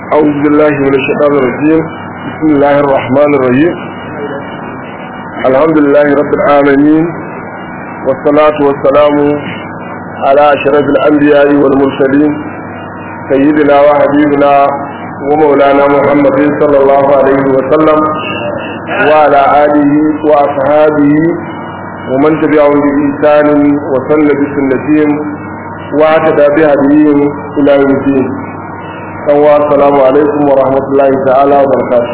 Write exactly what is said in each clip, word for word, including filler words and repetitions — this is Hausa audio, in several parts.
أعوذ بالله من الشيطان الرجيم. بسم الله الرحمن الرحيم. الحمد لله رب العالمين، والصلاة والسلام على أشرف الأنبياء والمرسلين سيدنا وحبيبنا ومولانا محمد صلى الله عليه وسلم وعلى آله وأصحابه ومن تبعهم بإحسان وسن بسنتهم واعتدى بهديهم إلى يوم الدين. السلام عليكم ورحمة الله تعالى وبركاته.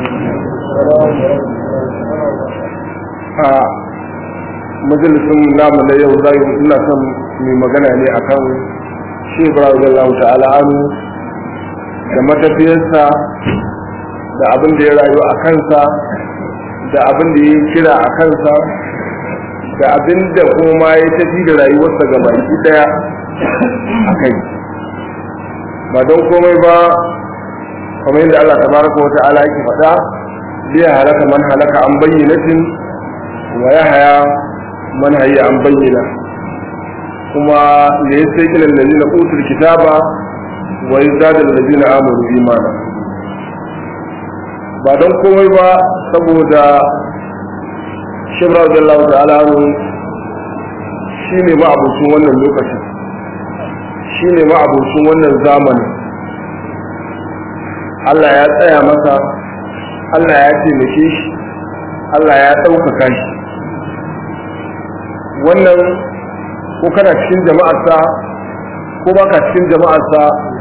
majalisun namu na yau zai ina son mai magana ne akan shi Ibrahim Allah ta'ala anu da matafiyarsa da abin da ya rayu a kansa da abin da ya kira a kansa da abin da kuma ya tafi da rayuwarsa ga baki daya a kai, ba don komai ba kamar yadda Allah tabaraka wa ta'ala yake faɗa, liya halaka man halaka an bayyinatin wa ya haya man hayya an bayyana, kuma da ya sai ilal ladina utul kitaba wa yazada alladina amanu imana. Ba don komai ba saboda shibra radiyallahu ta'ala shine ma abucin wannan lokacin, shine ma abucin wannan zamanin. Allah ya tsaya masa, Allah ya taimake shi, Allah ya ɗaukaka shi. Wannan ko kana cikin jama'arsa ko baka cikin jama'arsa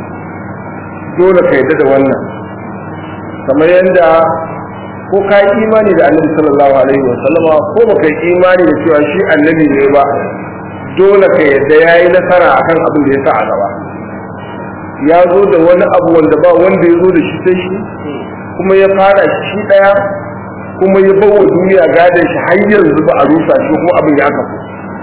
dole ka yadda da wannan, kamar yadda ko ka yi imani da annabi sallallahu alaihi wa sallama ko baka yi imani da cewa shi annabi ne ba, dole ka yadda ya yi nasara akan abin da ya sa a gaba. Ya zo da wani abu wanda ba wanda ya zo da shi sai shi, kuma ya fara shi ɗaya, kuma ya bawa duniya gadon shi har yanzu ba a rusa shi kuma abin ya kafu.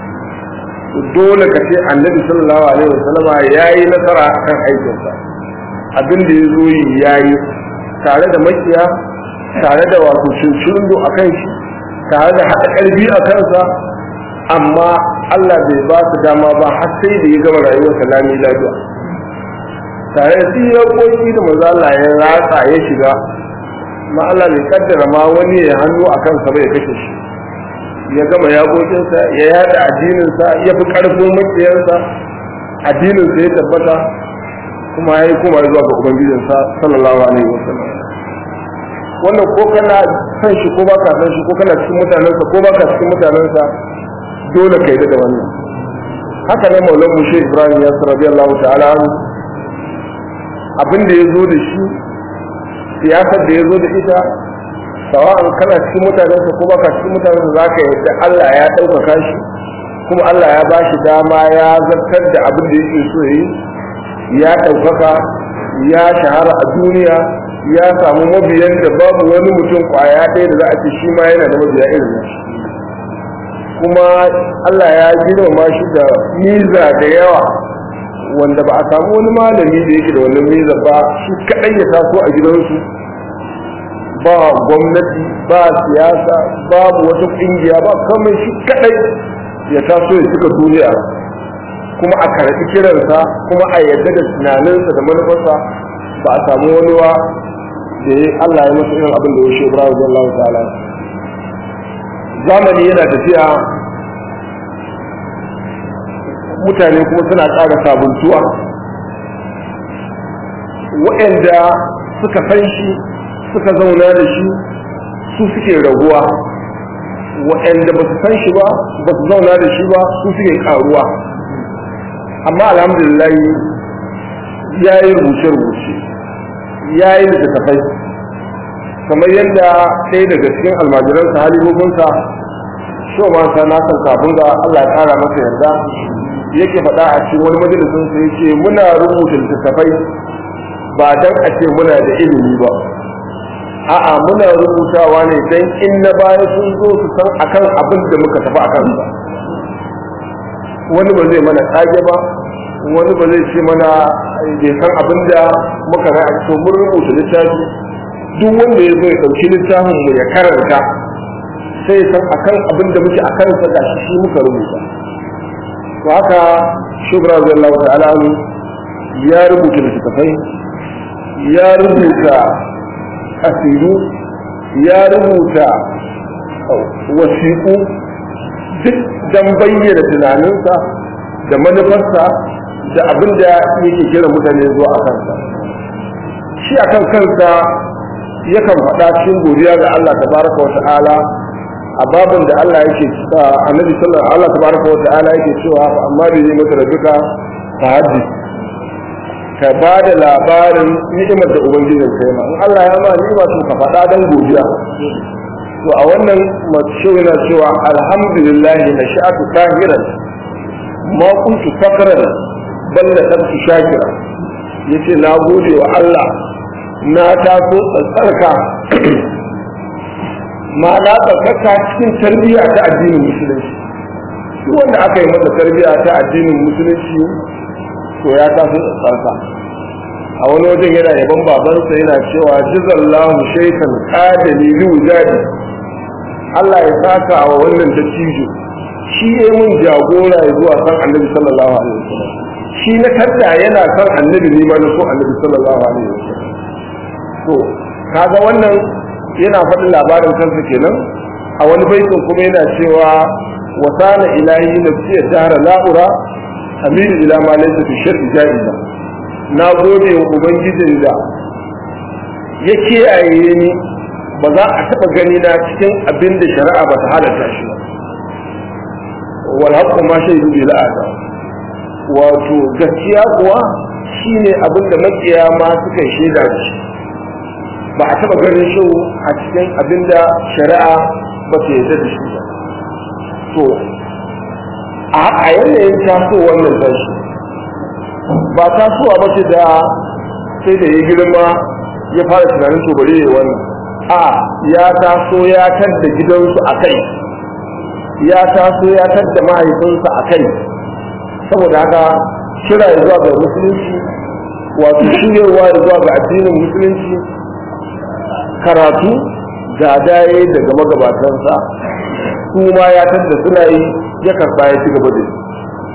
Dole ka ce annabi sallallahu alaihi wa sallama ya yi nasara akan aikinsa, abin da ya zo yi ya yi tare da makiya, tare da wato cincirindo a kan shi, tare da haɗa ƙarfi a kansa, amma Allah bai ba su dama ba har sai da ya gama rayuwarsa lami lafiya. Tare da siyakoki da maza Allah ya ratsa ya shiga, ma Allah bai kaddara ma wani ya hannu a kansa bai kashe shi. Ya gama yaƙoƙinsa, ya yada addininsa, ya fi ƙarfin makiyarsa, addininsa ya tabbata, kuma ya yi koma zuwa ga Ubangijinsa sallallahu alaihi wa sallam. Wannan ko kana san shi ko baka san shi, ko kana cikin mutanensa ko baka cikin mutanensa, dole ka yi da wannan. Haka ne Maulan Mushe Ibrahim Yasir radiyallahu ta'ala anhu, abin da ya zo da shi, siyasar da ya zo da ita, sawa'an kana cikin mutanensa ko baka cikin mutanensa, za ka yadda Allah ya ɗaukaka shi, kuma Allah ya ba shi dama ya zartar da abin da yake so yi, ya ɗaukaka, ya shahara a duniya, ya samu mabiyan da babu wani mutum kwaya ɗaya da za a ce shi ma yana da mabiya irin shi. Kuma Allah ya girmama shi da miza da yawa wanda ba a samu wani malami da yake da wannan miza ba, shi kaɗai ya taso a gidansu, ba gwamnati, ba siyasa, babu wata ƙungiya, ba kamar shi kaɗai ya taso ya cika duniya, kuma a karɓi kiransa, kuma a yadda da tunaninsa da manufarsa. Ba a samu wani wa da ya Allah ya masa irin abin da ya shi Ibrahim radiyallahu ta'ala. Zamani yana tafiya, mutane kuma suna ƙara sabuntuwa, waɗanda suka san shi suka zauna da shi su suke raguwa, waɗanda ba su san shi ba ba su zauna da shi ba su suke ƙaruwa. Amma alhamdulillah ya yi rubuce-rubuce, ya yi littattafai, kamar yadda ɗaya daga cikin almajiransa halifofinsa so ma sa na san kafin ga Allah ya kara masa yarda yake faɗa a cikin wani majalisin sa yake muna rubuta littattafai ba dan a ce muna da ilimi ba, a'a muna rubutawa ne dan in na baya sun zo su san akan abin da muka tafi akan sa. Wani ba zai mana tsage ba, wani ba zai ce mana bai san abin da muka rai a cikin mun rubuta littafi, duk wanda ya zo ya ɗauki littafin mu ya karanta sai ya san akan abin da muke akan sa gashi shi muka rubuta. To haka shubra radiyallahu ta'ala ya rubuta littafai, ya rubuta kasidu, ya rubuta wasiƙu duk don bayyana tunaninsa da manufarsa da abin da yake kira mutane zuwa a kansa. Shi a kan kansa yakan faɗa cikin godiya ga Allah tabaraka wa ta'ala a babin da Allah yake annabi sallallahu Allah tabaraka wa ta'ala yake cewa amma bai yi maka rabbika ta haddi ka ba da labarin ni'imar da ubangijin ka yi ma in Allah ya ma ni'ima to ka faɗa dan godiya. To a wannan mace yana cewa alhamdulillah na sha'atu tahiran ma kuntu fakran bal la tabki shakira, yace na gode wa Allah na taso tsarka ma na tsarkaka cikin tarbiyya ta addinin musulunci. Duk wanda aka yi masa tarbiyya ta addinin musulunci to ya taso tsarka. A wani wajen yana yaban babansa yana cewa jazallahu shaykhan qadali li wujadi, Allah ya saka wa wannan dattijo shi ya mun jagora zuwa san annabi sallallahu alaihi wasallam, shi na kadda yana san annabi ne ma na so annabi sallallahu alaihi wasallam. To kaga wannan yana faɗin labarin kansa kenan. A wani baitin kuma yana cewa wasana ilahi nafsi dahra la'ura hamidu ila ma laysa fi sharri ja'iza, na gode wa ubangijin da ya kiyaye ni ba za a taɓa gani na cikin abin da shari'a ba ta halatta shi ba. Wal haqqu ma shaidu bil adam, wato gaskiya kuwa shine abin da makiya ma suka shaida da shi, ba a taɓa ganin shi a cikin abin da shari'a ba ta yarda da shi ba. To a yanayin taso wannan tashi ba tasowa ba ce da sai da ya girma ya fara tunanin to bari ya wannan, a ya taso ya tadda gidansu a kai, ya taso ya tadda mahaifinsa a kai. Saboda haka kira ya zuwa ga musulunci, wato shiryarwa ya zuwa ga addinin musulunci, karatu ga daye daga magabatansa su ma ya tadda suna yi, ya karba ya ci gaba da shi.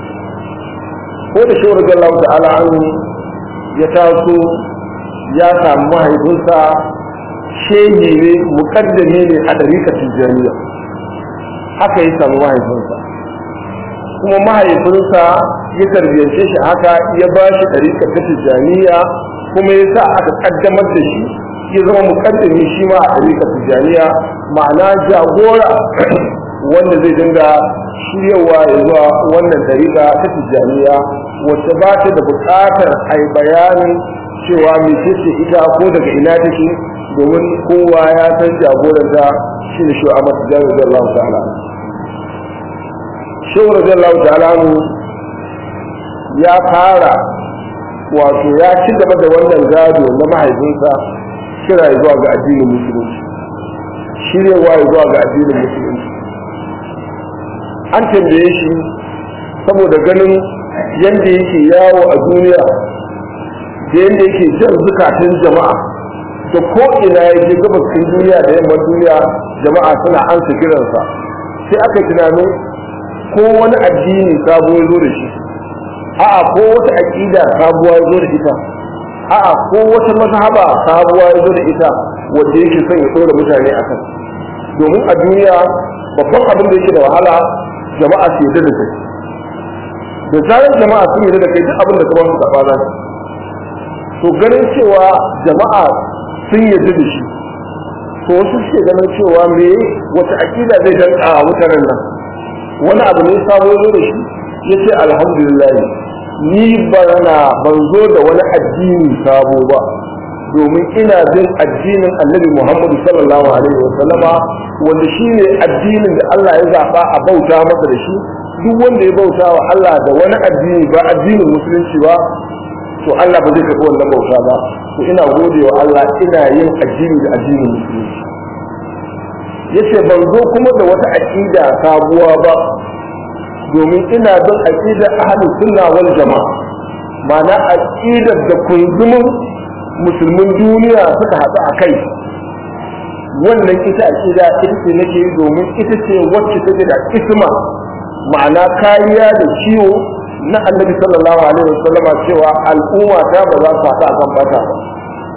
Ko da shawar da Allah ta'ala an ya taso ya samu mahaifinsa shehi ne, mukaddami ne a ɗarikar tijjaniya, haka ya samu mahaifinsa, kuma mahaifinsa ya tarbiyyance shi haka, ya ba shi ɗarikar ta tijjaniya, kuma ya sa aka kaddamar da shi ya zama mukaddami shi ma a ɗarikar tijjaniya, ma'ana jagora wanda zai dinga shiryawa ya zuwa wannan ɗarika ta tijjaniya, wacce ba ta da buƙatar a yi bayanin cewa mai ce ita ko daga ina take, domin kowa ya san jagoran da shi ne shehu Ahmad Tijjani radiyallahu ta'ala. Shehu radiyallahu ta'ala ya fara wato ya ci gaba da wannan gado na mahaifinsa, kira zuwa ga addinin musulunci, shiryawa zuwa ga addinin musulunci. An tambaye shi saboda ganin yadda yake yawo a duniya da yadda yake jan zukatan jama'a, da ko ina yake gabashin duniya da yamman duniya jama'a suna ansa kiransa, sai aka tunanin ko wani addini sabo ya zo da shi, a'a ko wata aqida sabuwa ya zo da ita, a'a ko wata mazhaba sabuwa ya zo da ita wanda yake son ya dora mutane akan. Domin a duniya babban abin da yake da wahala jama'a su yarda da kai, da zarar jama'a sun yarda da kai duk abin da ka ba su karɓa za su. To ganin cewa jama'a sun yarda da shi, to wasu suke ganin cewa me wata aƙida zai danka a mutanen nan, wani abu ne sabo zo da shi. Ya ce alhamdulillah ni bana ban zo da wani addini sabo ba, domin ina bin addinin annabi Muhammadu sallallahu alaihi wa sallama, wanda shi ne addinin da Allah ya zaɓa a bauta masa da shi. Duk wanda ya bauta wa Allah da wani addini ba addinin musulunci ba, to Allah ba zai karɓi wannan bauta ba. To ina gode wa Allah, ina yin addini da addinin musulunci. Yace ban zo kuma da wata aqida sabuwa ba, domin ina bin aqidar ahlus sunna wal jama'a, ma'ana aqidar da kunzumin musulmin duniya suka haɗu a kai. Wannan ita aqida ita ce nake domin ita ce wacce take da isma, ma'ana kariya da ciwo na annabi sallallahu alaihi wasallam, cewa al'umma ta ba za su haɗu a kan bata ba.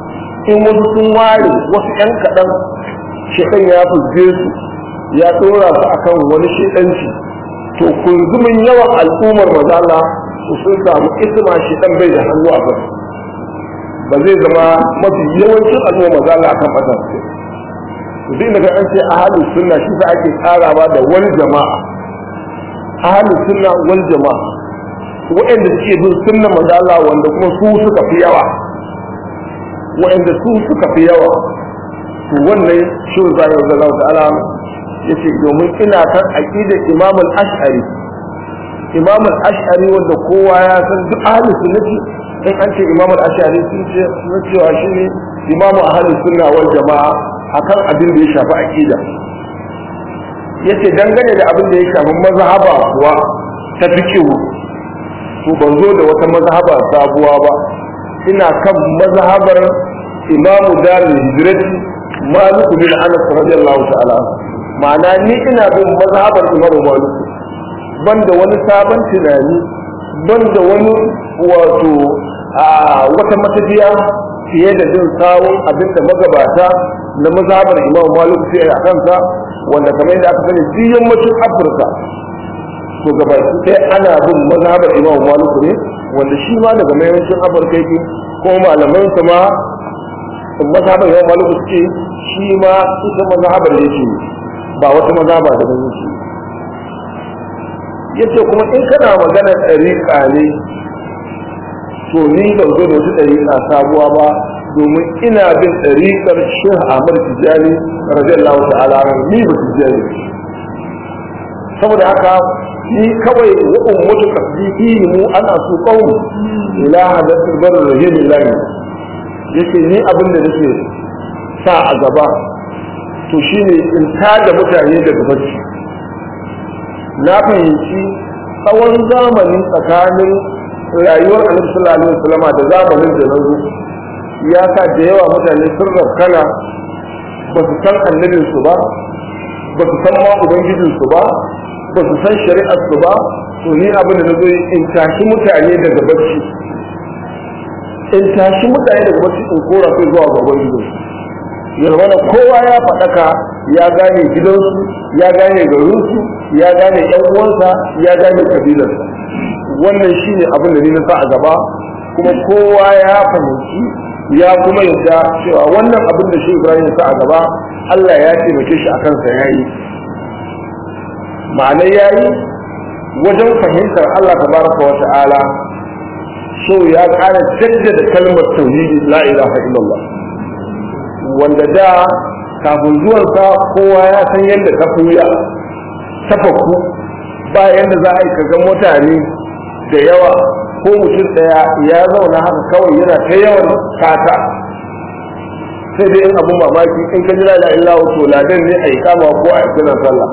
in wasu sun ware wasu ƴan kaɗan shekan ya fuzge su ya ɗora su akan wani shekanci to kunzumin yawan al'ummar mazala su sun samu isma shekan bai da hannu a kan ba zai zama mafi yawancin al'ummar mazala akan ɓatar su duk daga an ce ahalus sunna shi sa ake tsarawa da wani jama'a ahalus sunna wal jama'a wa'anda suke bin sunna mazala wanda kuma su suka fi yawa wa'anda su suka fi yawa to wannan shi za ya zama ta'ala yace domin ina kan aqidar Imam al-Ash'ari Imam al-Ash'ari wanda kowa ya san duk ahlus sunnati in an ce Imam al-Ash'ari sun ce sun cewa shine Imam ahlus sunna wal jama'a akan abin da ya shafi aqida yace dangane da abin da ya shafi mazhaba kuwa ta fiqhu to ban zo da wata mazhaba sabuwa ba ina kan mazhabar Imam Darul Hijrati Malik bin Anas radiyallahu ta'ala ma'ana ni ina bin mazhabar Imam Malik banda wani sabon tunani banda wani wato a wata matafiya fiye da jin sawun abinda magabata na mazhabar Imam Malik sai a kansa wanda kamar yadda aka sani duk yammacin Afirka to gabaki sai ana bin mazhabar Imam Malik ne wanda shi ma daga yammacin Afirka yake ko malaman sa ma mazhabar Imam Malik suke shi ma ita mazhabar yake ba wata mazhaba da ban yake yace kuma in kana magana dariqa ne to ni ban zo da wata dariqa sabuwa ba domin ina bin dariqar Sheikh Ahmad Tijani radiyallahu ta'ala ni ba Tijani saboda haka ni kawai wa ummatu tasdiqi mu ana su qaum ila hadathul bar rahimillah yace ni abin da nake sa a gaba to shine in tada mutane daga bacci na fahimci tsawon zamani tsakanin rayuwar Annabi sallallahu alaihi wasallam da zamanin da nazo ya sa da yawa mutane sun rafkana ba su san annabin su ba ba su san ma ubangijin su ba ba su san shari'ar su ba to ni abin da nazo in tashi mutane daga bacci in tashi mutane daga bacci in kora su zuwa ga ubangijin ya zama kowa ya faɗaka ya gane gidansu ya gane garinsu ya gane ƴan uwansa ya gane kabilarsa wannan shine abin da ni na sa a gaba kuma kowa ya fahimci ya kuma yadda cewa wannan abin da shi Ibrahim ya sa a gaba Allah ya taimake shi akan sa yayi ma'ana yayi wajen fahimtar Allah tabaraka wa ta'ala so ya ƙara jaddada kalmar tauhidi la ilaha illallah wanda da kafin zuwansa kowa ya san yadda ta fuya ta fakku ba yadda za a yi kaga mutane da yawa ko mutum daya ya zauna haka kawai yana ta yawan kata sai dai in abun mamaki in ka jira da illa to ladan ne a yi kama ko a yi kiran sallah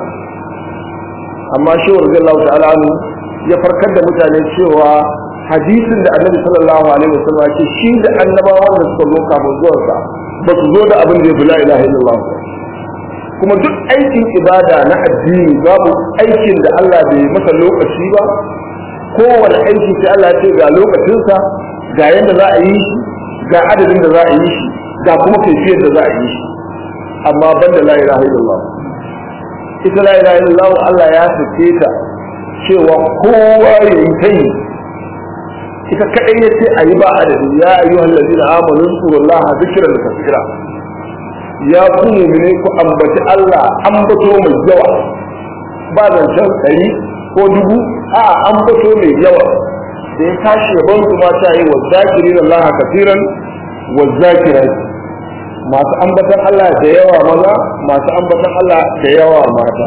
amma shi wa radiyallahu ta'ala ya farkar da mutane cewa hadisin da annabi sallallahu alaihi wasallam ya ce shi da annabawan da suka zo kafin zuwansa ba su zo da abin da ya fi la ilaha illallah kuma duk aikin ibada na addini babu aikin da Allah bai masa lokaci ba kowane aiki sai Allah ce ga lokacinsa ga yadda za a yi shi ga adadin da za a yi shi ga kuma kaifiyar da za a yi shi amma banda la ilaha illallah ita la ilaha illallah Allah ya sake ta cewa kowa ya yi ta yi ita kadai yace ayi ba adadi ya ayyuhal ladina amanu zkurullaha zikran kaseera ya ku mu'mini ku ambaci Allah ambato mai yawa ba zan san kai ko dubu a ambato mai yawa da ya tashi ban kuma ta yi wa zakirin Allah kaseeran wa zakirat masu ambatan Allah da yawa maza masu ambatan Allah da yawa mata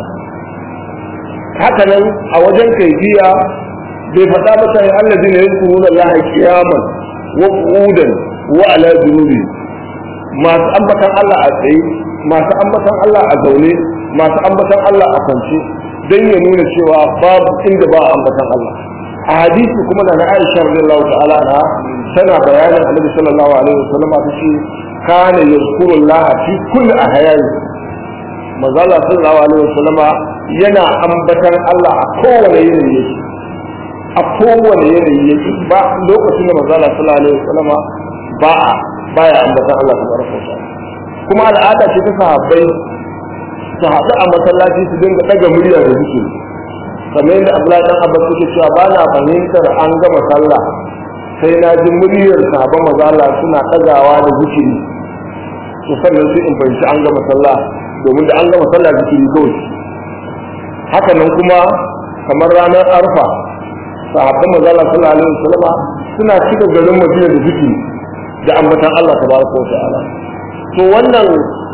haka nan a wajen kaifiya bai faɗa masa ya allazi ne yankuruna Allah qiyaman wa qu'udan wa ala junubi masu ambatan Allah a tsaye masu ambatan Allah a zaune masu ambatan Allah a kwance dan ya nuna cewa babu inda ba ambatan Allah a hadisi kuma da na Aisha radiyallahu ta'ala anha tana bayanin Annabi sallallahu alaihi wasallam ta ce kana yazkuru Allah fi kulli ahyani manzo Allah sallallahu alaihi wasallam yana ambatan Allah a kowane yanayi a kowane yanayi yake ba lokacin da manzo Allah sallallahu alaihi wasallam ba a baya ambatan Allah tabaraka wa ta'ala. Kuma al'ada ce ta sahabbai su haɗu a masallaci su dinga ɗaga murya da zikiri, kamar yadda Abdullahi dan Abbas yake cewa ba na fahimtar an gama sallah sai na ji muryar sahabban manzo Allah suna ɗagawa da zikiri, to sannan sai in fahimci an gama sallah, domin da an gama sallah zikiri kawai. Haka nan kuma kamar ranar Arfa sahabban manzo Allah sallallahu alaihi wasallam suna cika garin Madina da zikiri da ambatan Allah tabaraka wa ta'ala. To wannan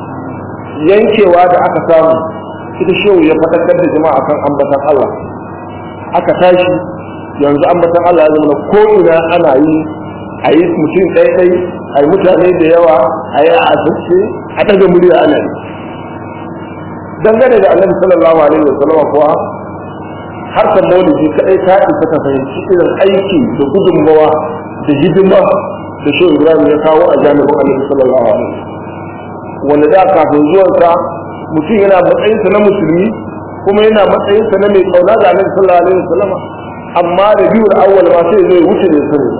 yankewa da aka samu ita shehu ya faɗakar da jama'a kan ambatan Allah, aka tashi yanzu ambatan Allah ya zama ko ina ana yi, a yi mutum ɗaiɗai, a yi mutane da yawa, a yi a asirce, a ɗaga murya ana yi. Dangane da Annabi sallallahu alaihi wa sallama kuwa harkar maulidi kaɗai ta isa ta fahimci irin aiki da gudunmawa da hidima da shehu Ibrahim ya kawo a jami'in Annabi sallallahu alaihi wa sallam, wanda da kafin zuwansa mutum yana matsayinsa na musulmi kuma yana matsayinsa na mai kauna da Annabi sallallahu alaihi wasallam, amma da biyar awwal ma sai zai wuce da sani,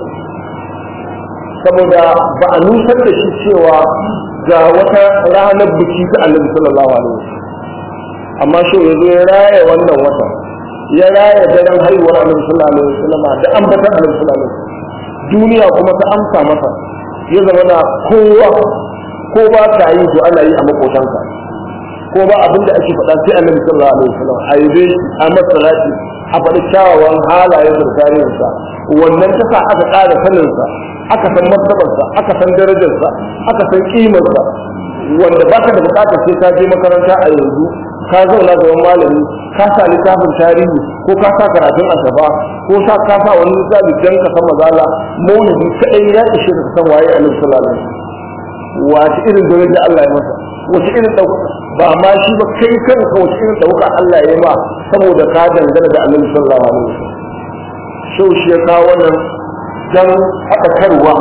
saboda ba a nusar da shi cewa ga wata ranar biki ta Annabi sallallahu alaihi wasallam. Amma shi ya zo ya raya wannan wata, ya raya daren haihuwar Annabi sallallahu alaihi wasallam da ambatan Annabi sallallahu alaihi wasallam, duniya kuma ta amsa masa, ya zama na kowa ko ba ka yi to ana yi a makotanka, ko ba abin da ake faɗa sai Annabi sallallahu alaihi wasallam a yabe shi a masalati a faɗi kyawawan halayen da tarihinsa, wannan ta sa aka ƙara saninsa, aka san martabarsa, aka san darajarsa, aka san ƙimarsa, wanda ba ka da buƙatar sai ka je makaranta a yanzu ka zauna gaban malami ka sa littafin tarihi ko ka sa karatun asaba ko sa ka sa wani littafi dan ka san mazala maulidi kaɗai ya ishe ka san waye Annabi sallallahu alaihi wasallam, wace irin daraja da Allah ya masa, wace irin ɗauka ba ma shi ba kai kanka wace irin ɗauka Allah ya yi ma saboda ka dangana da Annabi sallallahu alaihi wasallam. Shau shi ya kawo wannan dan haɗakarwa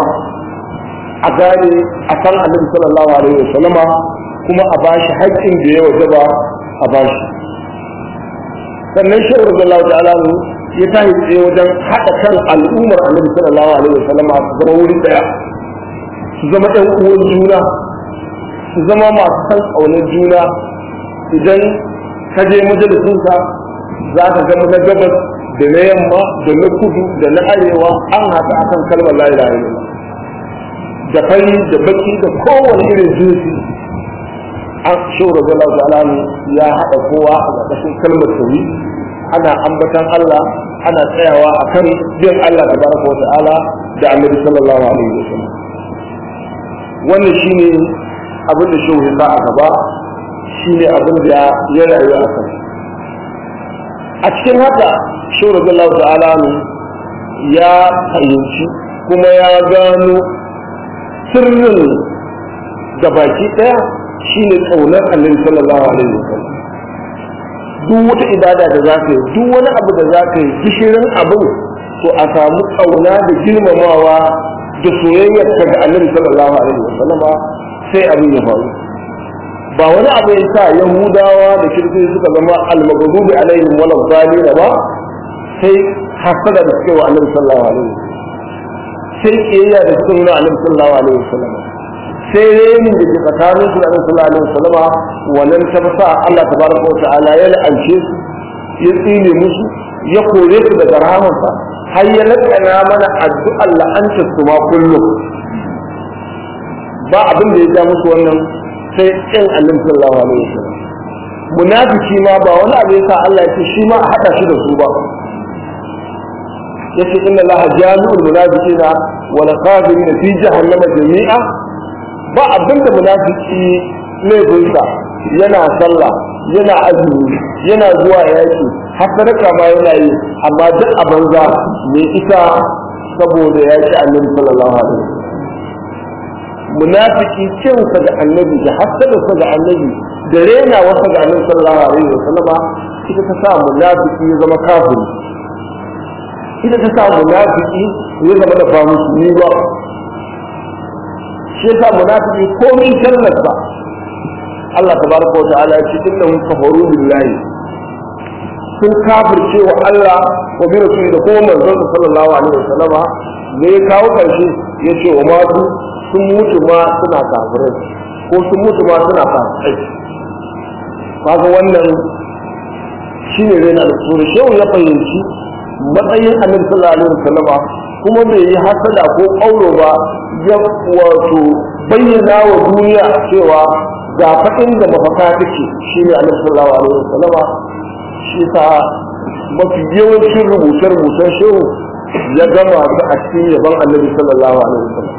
a gane a san Annabi sallallahu alaihi wasallam kuma a bashi haƙƙin da ya wajaba a bashi. Sannan shi radiyallahu ta'ala ya tashi tsaye wajen haɗa kan al'ummar Annabi sallallahu alaihi wasallam su zama wuri ɗaya, su zama ɗan uwan juna, su zama masu san ƙaunar juna. Idan ka je majalisunsa za ka ga na gabas da na yamma da na kudu da na arewa an haɗa akan kalmar la ilaha illallah, da fari da baki da kowane irin jinsi an shawara da Allah ta'ala ya haɗa kowa a ƙarƙashin kalmar tauhid, ana ambatan Allah, ana tsayawa akan bin Allah tabaraka wa ta'ala da Annabi sallallahu alaihi wasallam. Wannan shine abin da shehu ya a gaba, shine abin da ya rayu a kan. A cikin haka shehu radiyallahu ta'ala ya fahimci kuma ya gano sirrin da baki daya shine kaunar Annabi sallallahu alaihi wasallam. Duk wata ibada da za ka yi, duk wani abu da za ka yi, gishirin abin to a samu kauna da girmamawa da soyayyar ka ga Annabi sallallahu alaihi wasallam sai abin ya faru. Ba wani abu ya sa Yahudawa da Kiristoci suka zama al-maghdubi alaihim wal dhalin ba, sai hasada da suke wa Annabi sallallahu alaihi wasallam, sai kiyaya da suke wa Annabi sallallahu alaihi wasallam, sai renin da ke tsakanin su da Annabi sallallahu alaihi wasallam, wannan ta sa Allah tabaraka wa ta'ala ya la'ance su, ya tsine musu, ya kore su daga rahamarsa, har ya lakana mana addu'ar la'antar su ma kullum. Ba abin da ya ja musu wannan sai in Annabi sallallahu alaihi wasallam. Munafiki ma ba wani abu yasa Allah ya ce shi ma a hada shi da su ba. Yace inna Allah jami'ul munafiqina wa laqadina fi jahannama jami'a. Ba abin da munafiki ne gunsa yana sallah, yana azumi, yana zuwa yaki, har sadaka ma yana yi, amma duk a banza me ita saboda yaki Annabi sallallahu alaihi wasallam. Munafiki cinsa ga Annabi da hasadarsa ga Annabi da rena wasa ga Annabi sallallahu alaihi wasallam ita ta sa munafiki ya zama kafiri, ita ta sa munafiki ya zama da ba musulmi ba. Shi yasa munafiki komai sallarsa Allah tabaraka wa ta'ala ya ce innahum kafaru billahi, sun kafirce wa Allah wa bi rasuli da kuma manzon sallallahu alaihi wasallam. Ne ya kawo karshe yace wa matu sun mutu ma suna kafirai ko sun mutu ma suna kafirai. Kaga wannan shine raina alƙuri. Shehu ya fahimci matsayin Annabi sallallahu alaihi wasallama kuma bai yi hasada ko ƙauro ba, ya wato bayyana wa duniya cewa ga faɗin da mafaka take shine Annabi sallallahu alaihi wasallama. Shi sa mafi yawancin rubuce-rubucen shehu ya gama su a cikin yaban Annabi sallallahu alaihi wasallam.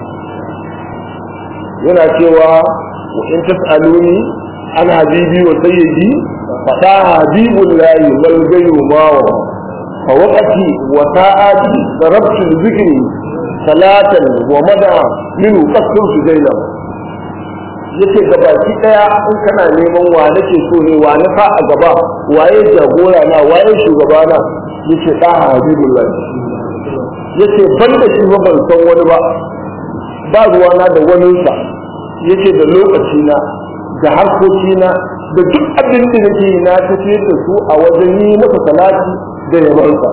Yana cewa wa in tas'aluni an habibi wa sayyidi fada habibul lahi bal gayu ma wa fa waqati wa ta'ati darabtu dhikri salatan wa mada min qasr sujaila. Yace gabaki daya in kana neman wa nake so ne wa na fa a gaba waye jagora na waye shugaba na yace da habibul lahi. Yace banda shi ba ban san wani ba ba ruwa na da wani sa. Yace da lokaci na da harkoki na da duk abin da nake yi na tafiyar da su a wajen yi masa salati da yabansa.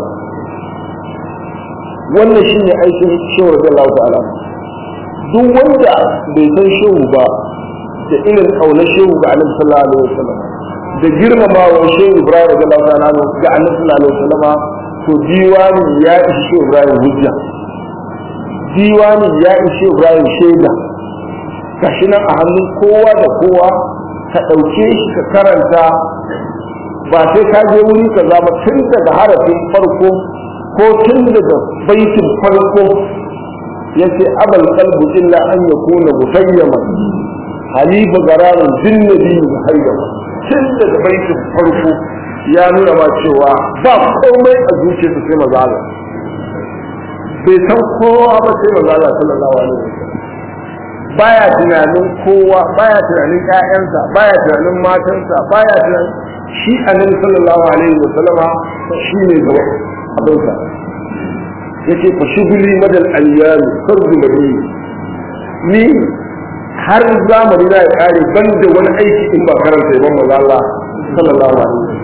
Wannan shine aikin shehu radiyallahu ta'ala. Duk wanda bai san shehu ba da irin kaunar shehu ga Annabi sallallahu alaihi wasallam da girmamawa shehu Ibrahim radiyallahu ta'ala ga Annabi sallallahu alaihi wasallam, to diwani ya ishi shehu Ibrahim hujja, diwani ya ishi Ibrahim shaida. Gashi nan a hannun kowa da kowa, ka ɗauke shi ka karanta, ba sai ka je wuri ka zama tun daga harafin farko ko tun daga baitin farko. Yace abal qalbu illa an yakuna mutayyama halifa gararin bin nabi muhayyama. Tun daga baitin farko ya nuna ma cewa ba komai a zuciyarsa sai manzo Allah, bai san kowa ba sai manzo Allah sallallahu alaihi wasallam. Baya tunanin kowa, baya tunanin ƴaƴansa, baya tunanin matansa, baya tunanin shi Annabi sallallahu alaihi wasallama shi ne gaba abinsa. Yace fa shuguli madal ayyam fardu bari, ni har zamani na ya kare ban da wani aiki in ba karanta ibn manzo Allah sallallahu alaihi wasallam.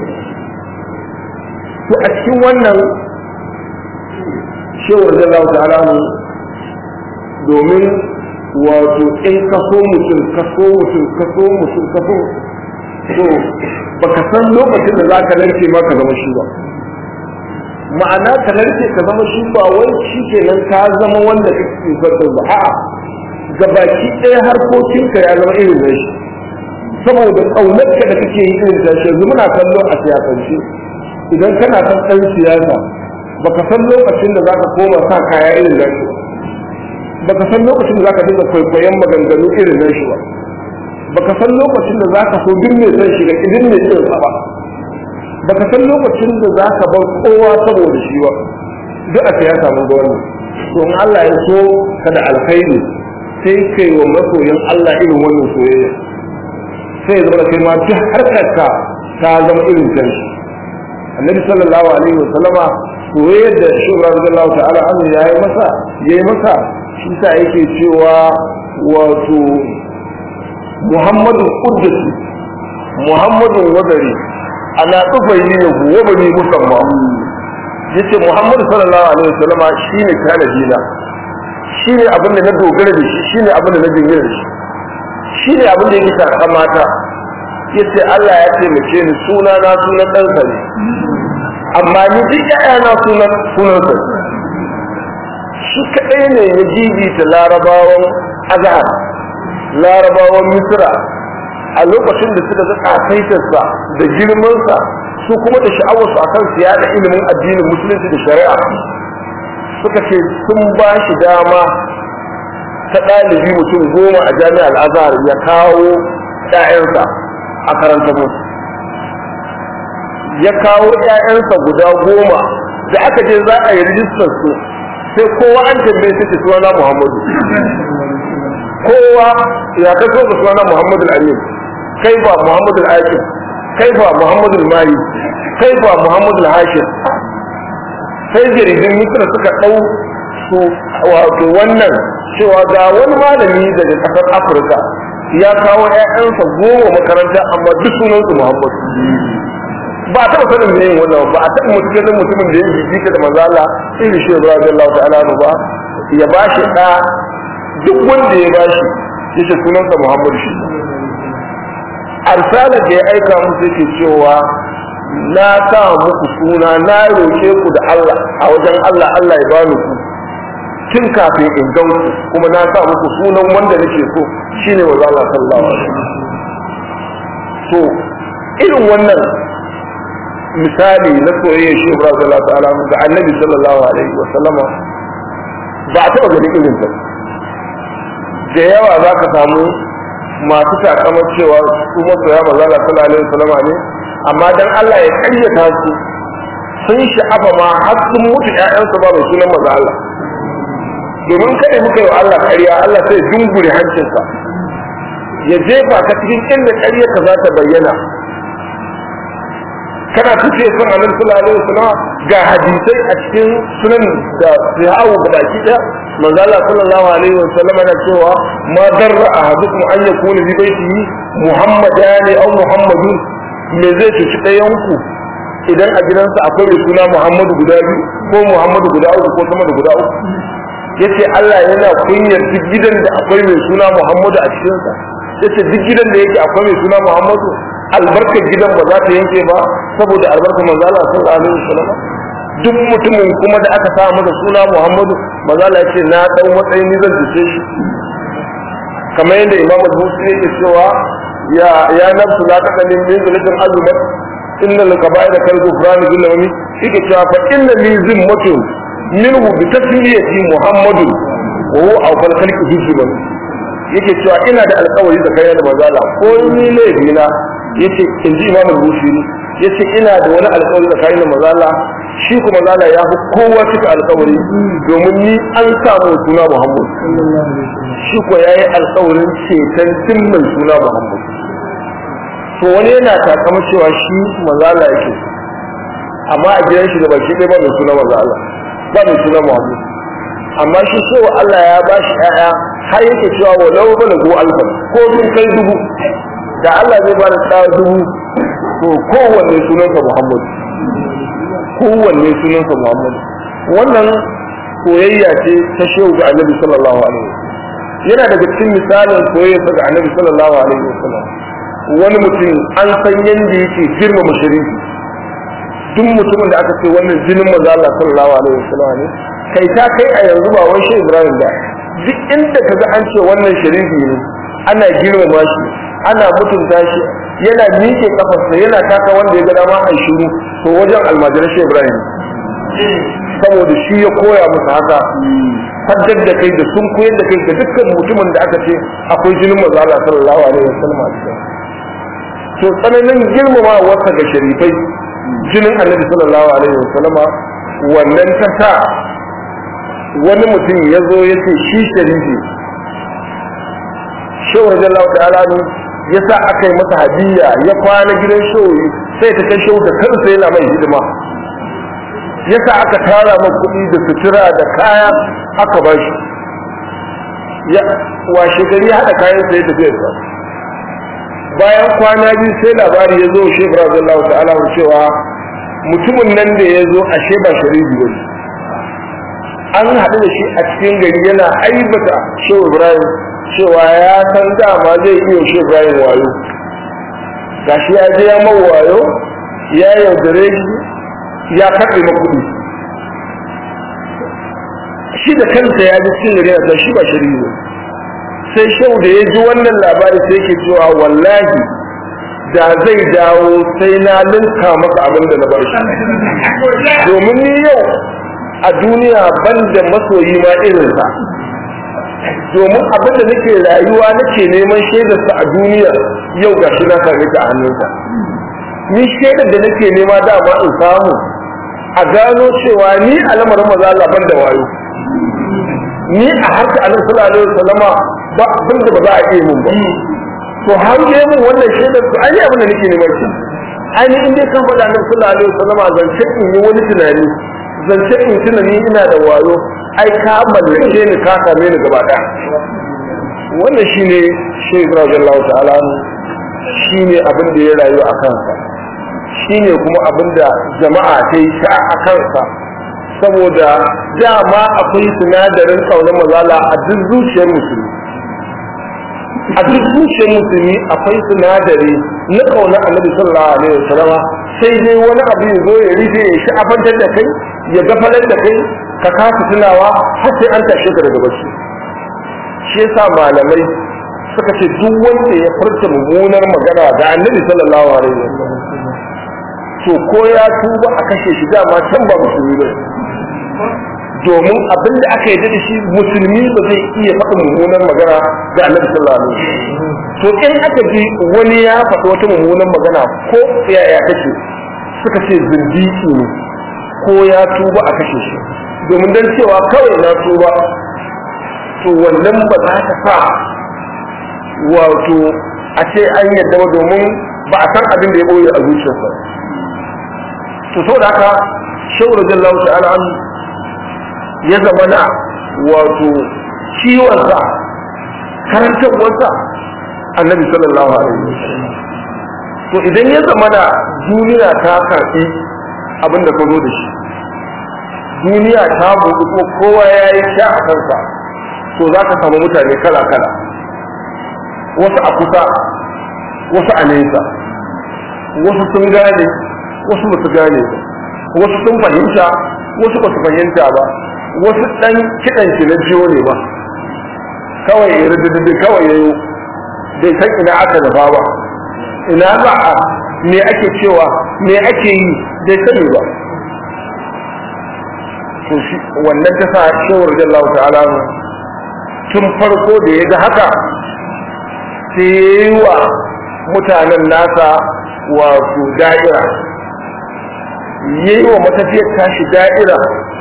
To a cikin wannan shehu radiyallahu ta'ala domin wato in kaso mutum kaso mutum kaso mutum kaso so baka san lokacin da zaka narke ma ka zama shi ba. Ma'ana ka narke ka zama shi ba wai shi kenan ka zama wanda kake so ba, a'a gabaki ɗaya harkokinka ya zama irin da shi, saboda ƙaunarka da kake yi irin da shi. Yanzu muna kallo a siyasance, idan kana san ɗan siyasa baka san lokacin da zaka koma sa kaya irin da shi, baka san lokacin da zaka dinga kwaikwayon maganganu irin nan shi ba, baka san lokacin da zaka so duk mai san shi ga idin mai cin sa ba, baka san lokacin da zaka bar kowa saboda shi ba. Duk a siyasa mun ga wannan. To in Allah ya so ka da alkhairi sai kai wa masoyin Allah irin wannan soyayya, sai ya zama kai ma duk harkarka ta zama irin can shi. Annabi sallallahu alaihi wa sallama soyayyar da shugaba radiyallahu ta'ala anhu yayi masa yayi masa shi sa yake cewa wato Muhammadu Quddasi Muhammadu Wadari ana tufayi ne go bani musamma. Yace Muhammadu sallallahu alaihi wasallama shine tanadi na, shine abin da na dogara da shi, shine abin da na dingina da shi, shine abin da yake ta mata. Yace Allah ya taimake ni, suna na sunan dan sa ne, amma ni duk ƴaƴana sunan sunan sa. Shi kaɗai ne ya jijita larabawan azhar, larabawan misra a lokacin da suka ga kasaitarsa da girmansa, su kuma da sha'awarsu a kan siya da ilimin addinin musulunci da shari'a, suka ce sun ba shi dama ta ɗalibi mutum goma a jami'ar azhar ya kawo ƴaƴansa a karanta musu. Ya kawo ƴaƴansa guda goma, da aka je za a yi rijistar su sai kowa an tambaye shi suna Muhammadu, kowa ya kaso da suna Muhammadu al-Amin, kai ba Muhammadu al-Aqib, kai ba Muhammadu al-Mali, kai ba Muhammadu al-Hashim. Sai jaridun Misra suka ɗau su wato wannan cewa ga wani malami daga ƙasar Afirka ya kawo ƴaƴansa goma makaranta amma duk sunansu Muhammadu. Ba a taɓa sanin da yin wannan ba, a taɓa mutumin mutumin da ya yi jika da manzo Allah irin shi Ibrahim Allah ta'ala ba ya ba shi ɗa duk wanda ya bashi yace sunansa Muhammadu shi arsala da ya aika musu yake cewa na sa muku suna na roke ku da Allah a wajen Allah Allah ya bani ku tun kafin in ganku kuma na sa muku sunan wanda nake so shine wa Allah sallallahu alaihi wasallam to irin wannan misali na soyayya shi Ibrahim Allah ta'ala ga Annabi sallallahu alaihi wasallam ba a taɓa ganin irin ta da yawa za ka samu masu takamar cewa su masoya maza Allah sallallahu alaihi wasallam ne amma dan Allah ya kayyata su sun sha'afa ma har sun mutu ƴaƴansu ba mai sunan maza Allah domin kai muka yi wa Allah ƙarya Allah sai dungure hancinsa ya jefa ka cikin inda ƙaryarka za ta bayyana kana tace sun annabi sallallahu alaihi wasallam ga hadisai a cikin sunan da sahabu da baki da manzo Allah sallallahu alaihi wasallam yana cewa ma darra ahadukum an yakuna bi baitihi muhammadan aw muhammadun me zai ci dayan ku idan a gidansa akwai mai suna Muhammadu guda biyu ko Muhammadu guda uku ko sama da guda uku yace Allah yana kunyar duk gidan da akwai mai suna Muhammadu a cikin sa yace duk gidan da yake akwai mai suna Muhammadu albarkar gidan ba za ta yanke ba saboda albarkar manzo Allah sallallahu alaihi wasallam duk mutumin kuma da aka sa masa suna Muhammadu manzo Allah yace na dau matsayin ni zan dace shi kamar yadda Imam Al-Bukhari yake cewa ya ya nafsu la taqadim min zalatin azumat inna al-qaba'ira kal ghufran bil yawmi yake cewa fa inna li zimmatun minhu bi tasmiyati Muhammadu wa huwa awfal khalqi hujjan yake cewa ina da alƙawari da kai da manzo Allah ko ni laifi na yace inji Imam Al-Bukhari yace ina da wani alƙawari da kai da manzo Allah shi kuma manzo Allah ya fi kowa cika alƙawari domin ni an samu suna Muhammad shi ko yayi alƙawarin ceton tun mai suna Muhammad to wani yana takama cewa shi manzo Allah yake amma a gidan shi da baki dai ba mai suna manzo Allah ba mai suna Muhammad amma shi cewa Allah ya bashi ƴaƴa har yake cewa walau balagu alfa ko sun kai dubu da Allah zai ba da tsawa dubu to kowanne sunansa Muhammad kowanne sunansa Muhammad wannan soyayya ce ta shehu ga Annabi sallallahu alaihi wasallam yana daga cikin misalin soyayya ga Annabi sallallahu alaihi wasallam wani mutum an san yanda yake girmama sharifi duk mutumin da aka ce wannan jinin manzo Allah sallallahu alaihi wasallam ne kai ta kai a yanzu ba wai Shehu Ibrahim ba duk inda kaga an ce wannan sharifi ne ana girmama shi ana mutunta shi yana miƙe kafarsa yana taka wanda ya ga dama a shiru to wajen almajiran Shehu Ibrahim saboda shi ya koya musu haka haddar da kai da sun koyar da kai ga dukkan mutumin da aka ce akwai jinin manzo Allah sallallahu alaihi wasallam a cikin to tsananin girmama wasa ga sharifai jinin Annabi sallallahu alaihi wasallam wannan ta sa wani mutum ya zo ya ce shi sharifi shehu radiyallahu ta'ala ya sa aka yi masa hadiya ya kwana gidan shehu sai ta kai shehu da kansa yana mai hidima ya sa aka tara mai kuɗi da sutura da kaya aka ba shi ya washe gari ya haɗa kayan sai ya tafi ya bayan kwana biyu sai labari ya zo shehu radiyallahu ta'ala cewa mutumin nan da ya zo ashe ba sharifi ba an haɗu da shi a cikin gari yana aibata shehu Ibrahim cewa ya san dama zai iya shehu Ibrahim wayo gashi ya je ya mau wayo ya yaudare shi ya karɓe makuɗi shi da kansa ya ji cikin gari yana shi ba shari'i ne sai shehu da ya ji wannan labari sai ke cewa wallahi da zai dawo sai na linka masa abin da na bar shi domin ni yau a duniya ban da masoyi ma irinsa domin abin da nake rayuwa nake neman shaidarsa a duniya yau ga shi na same ta a hannunsa ni shaidar da nake nema dama in samu a gano cewa ni a lamarin maza Allah ban da wayo ni a harka Annabi sallallahu alaihi wasallama ba abin da ba za a iya mun ba to har je mun wannan shaidar to ai abin da nake nema shi ai ni in dai kan faɗa Annabi sallallahu alaihi wasallama zan ce in yi wani tunani zance in tunani ina da wayo ai ka mallake ni ka same ni gaba daya wannan shine Sheikh radiyallahu ta'ala shine abin da ya rayu a kansa shine kuma abin da jama'a ta yi ta a kansa saboda dama akwai sinadarin kaunar mazala a duk zuciyar musulmi a duk zuciyar musulmi akwai sinadari na kaunar annabi sallallahu alaihi wasallam sai dai wani abu ya zo ya rufe ya sha'afantar da kai ya gafalar da kai ka kasa tunawa har sai an tashe ka daga bacci. Shi yasa malamai suka ce duk wanda ya furta mummunar magana da annabi sallallahu alaihi wasallam to ko ya tuba a kashe shi dama can ba musulmi ba, domin abin da aka yi da shi musulmi ba zai iya faɗin mummunar magana da annabi sallallahu alaihi wasallam. To in aka ji wani ya faɗi wata mummunar magana ko yaya kace suka ce zindiki ne ko ya tuba a kashe shi, domin dan cewa kawai na tuba to wannan ba za ta sa wato a ce an yadda ba, domin ba a san abin da ya boye a zuciyarsa. To saboda haka shehu radiyallahu ta'ala an ya zama na wato ciwonsa karantarwarsa annabi sallallahu alaihi wasallam. To idan ya zama na duniya ta karɓi abin da ka zo da shi, duniya ta buɗe kuma kowa ya yi sha a kansa, to za ka samu mutane kala-kala, wasu a kusa wasu a nesa, wasu sun gane wasu ba su gane ba, wasu sun fahimta wasu ba su fahimta ba, wasu ɗan kiɗan shi na jiyo ne ba, kawai ya ridididi kawai ya yi bai san ina aka dafa ba, ina ba a me ake cewa me ake yi bai sani ba. To shi wannan ta sa shawar jallahu ta'ala tun farko da ya ga haka sai ya yi wa mutanen nasa wato da'ira, ya yi wa matafiyar tashi da'ira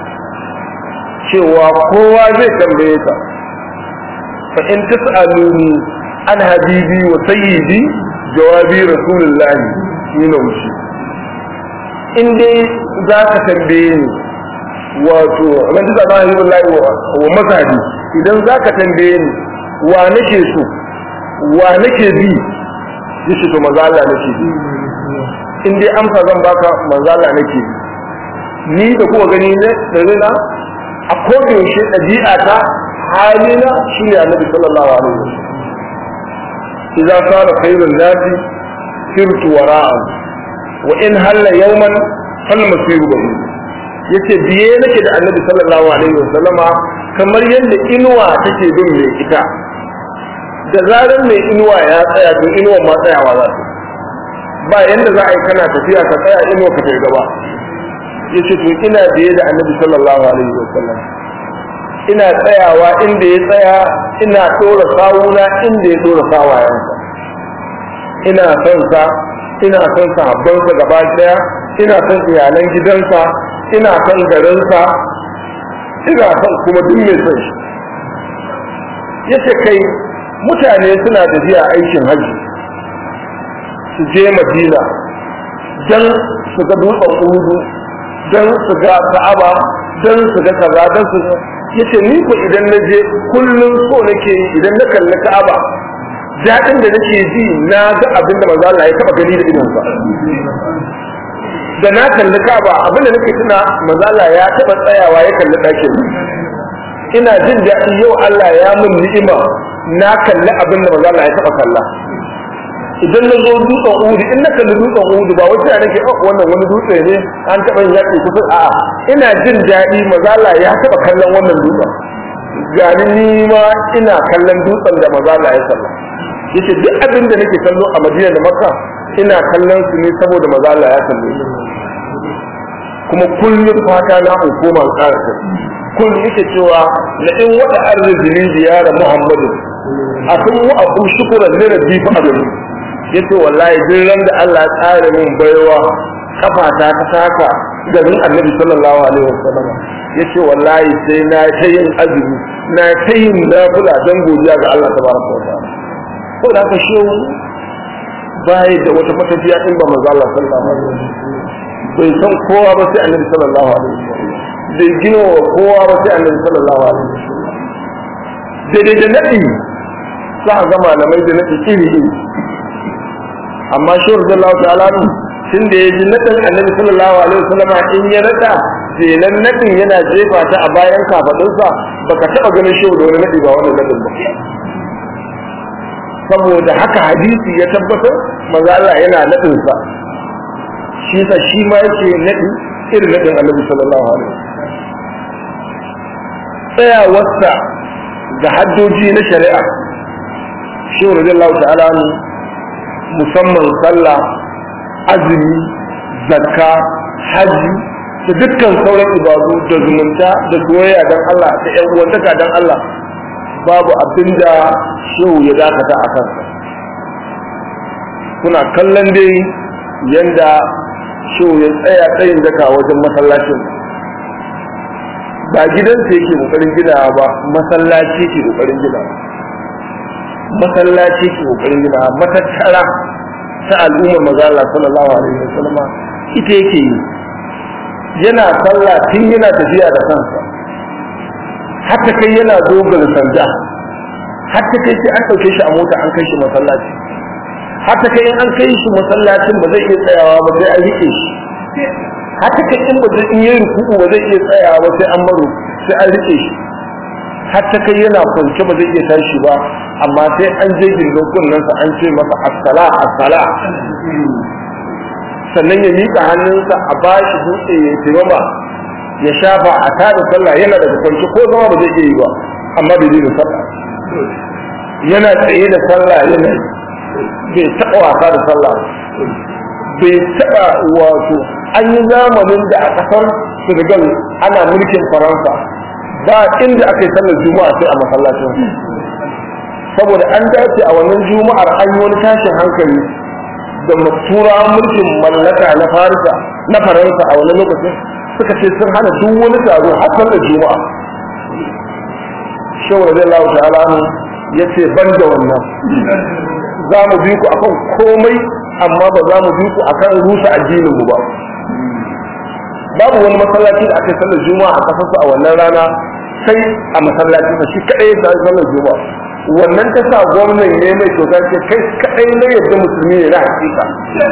cewa kowa zai tambaye ta, fa in tas'aluni an habibi wa sayyidi jawabi rasulullahi ni na wuce. In dai za ka tambaye ni wato man ta zama habibullahi wa mazhabi, idan za ka tambaye ni wa nake so wa nake bi, yace to manzo Allah nake bi. In dai amsa zan baka manzo Allah nake bi. Ni da kuma gani ne da rina a kodin yaushe ɗabi'a ta halina shine annabi sallallahu alaihi wasallam. idza sara khairun nasi sirtu wara'a wa in halla yawman fal masiru bihi. yace biye nake da annabi sallallahu alaihi wasallama kamar yadda inuwa take bin mai ita, da zaran mai inuwa ya tsaya to inuwa ma tsayawa za ta, ba yanda za a yi kana tafiya ka tsaya inuwa ka ta gaba. yace to ina biye da annabi sallallahu alaihi wasallam, ina tsayawa inda ya tsaya, ina dora sawuna inda ya dora sawayensa, ina son sa, ina son sahabbansa gaba daya, ina son iyalan gidansa, ina son garinsa, ina son kuma duk mai son shi. yace kai mutane suna tafiya aikin hajji su je Madina dan su ga dutsen Uhud, dan su ga Ka'aba, dan su ga kaza, dan su yace ni ko idan na je kullum so nake idan na kalli Ka'aba daɗin da nake ji na ga abin da manzo Allah ya taba gani da idonsa. Da na kalli Ka'aba abin da nake tuna manzo Allah ya taba tsayawa ya kalli ɗakin. Ina jin daɗi yau Allah ya mun ni'ima na kalli abin da manzo Allah ya taba kalla. Idan na zo dutsen Uhud, in na kalli dutsen Uhud ba wata nake oh wannan wani dutse ne an taba yaki kusa, a'a ina jin daɗi manzo Allah ya taba kallon wannan dutsen. Gani ni ma ina kallon dutsen da manzo Allah ya salla. yace duk abin da nake kallo a Madina da Makka ina kallon su ne saboda manzo Allah ya kalle ni. Kuma kullum fata na in koma karatu, kullum yake cewa la in wada arzini ziyara Muhammadu akan mu abu shukran ne rabbi fa abin. yace wallahi duk ran da Allah ya tsare min baiwa kafata ta saka garin Annabi sallallahu alaihi wasallam, yace wallahi sai na ta yin azumi na ta yin nafila dan godiya ga Allah tabaraka wa ta'ala. ko da ka shi bai da wata matafiya din ba manzo Allah sallallahu alaihi wasallam, bai san kowa ba sai Annabi sallallahu alaihi wasallam, bai gino kowa ba sai Annabi sallallahu alaihi wasallam. daidai da nabi za a ga malamai da nabi iri amma shi radiyallahu ta'ala tun da ya ji nadan Annabi sallallahu alaihi wasallam in ya nada jelan nadin yana jefa ta a bayan kafadunsa baka taba ganin shehu da wani nadi ba wannan nadin ba saboda haka hadisi ya tabbatar manzo Allah yana nadin sa shi sa shi ma yake nadi irin nadin Annabi sallallahu alaihi wasallam tsayawarsa da haddoji na shari'a shehu radiyallahu ta'ala musamman sallah azumi zakka haji da dukkan sauran ibadu da zumunta da soyayya dan Allah da ƴan uwantaka dan Allah babu abinda shehu ya dakata a kansa kuna kallon dai yanda shehu ya tsaya tsayin daka wajen masallacin ba gidansa yake kokarin ginawa ba masallaci ke kokarin ginawa masallaci ke kokarin ginawa matattara ta al'ummar manzo Allah sallallahu alaihi wasallam ita yake yi yana sallah tun yana tafiya da kansa hatta kai yana dogara sanda hatta kai sai an dauke shi a mota an kai shi masallaci hatta kai in an kai shi masallacin ba zai iya tsayawa ba sai an rike shi hatta kai in ba zai iya ruku ba zai iya tsayawa ba sai an maro sai an rike shi hatta kai yana kwance ba zai iya tashi ba amma sai an je gindin kunnensa an ce masa as-sala as-sala sannan ya miƙa hannunsa a bashi dutse ya taimama ya shafa a tada sallah yana da kwanci ko zama ba zai iya yi ba amma bai daina sallah yana tsaye da sallah yana bai taɓa wasa da sallah bai taɓa wato an yi zamanin da a ƙasar Senegal ana mulkin Faransa ba inda aka yi sallar juma'a sai a masallacin saboda an dace a wannan juma'ar an yi wani tashin hankali da turawan mulkin mallaka na Farisa na Faransa a wannan lokacin suka ce sun hana duk wani taro har sallar juma'a shehu radiyallahu ta'ala ya ce ban da wannan za mu bi ku akan komai amma ba za mu bi ku akan rusa addinin mu ba babu wani masallaci da aka yi sallar juma'a a kasarsa a wannan rana sai a masallaci shi kadai ya yi sallar juma'a wannan ta sa gwamnan ne mai kyauta ce kai kadai na yadda musulmi ne na hakika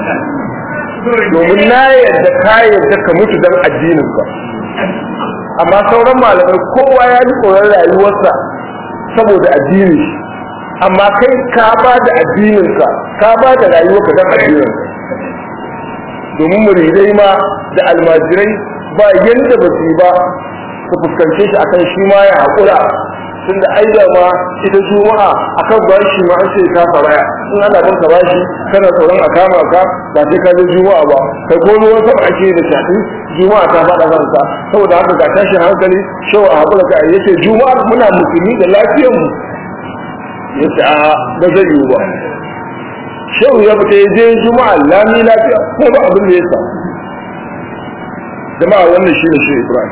domin na yadda ka yadda ka mutu don addininka amma sauran malamai kowa ya ji tsoron rayuwarsa saboda addini amma kai ka ba da addininka ka ba da rayuwarka don addininka domin muridai ma da almajirai ba yadda ba su yi ba su fuskance shi akan shi ma ya haƙura tunda aida ma ita juma'a akan bashi ma an ce ka faraya in ana bin ka bashi kana tsoron a kama ka ba sai ka je juma'a ba kai ko ruwan sama ake da shafi juma'a ta faɗa kanka saboda haka ga tashin hankali shawa a haƙura ka yace juma'a muna musulmi da lafiyar mu yace a ba zai yi ba shehu ya fita ya je juma'a lami lafiya ko ba abin da ya sa jama'a wannan shi ne shi Ibrahim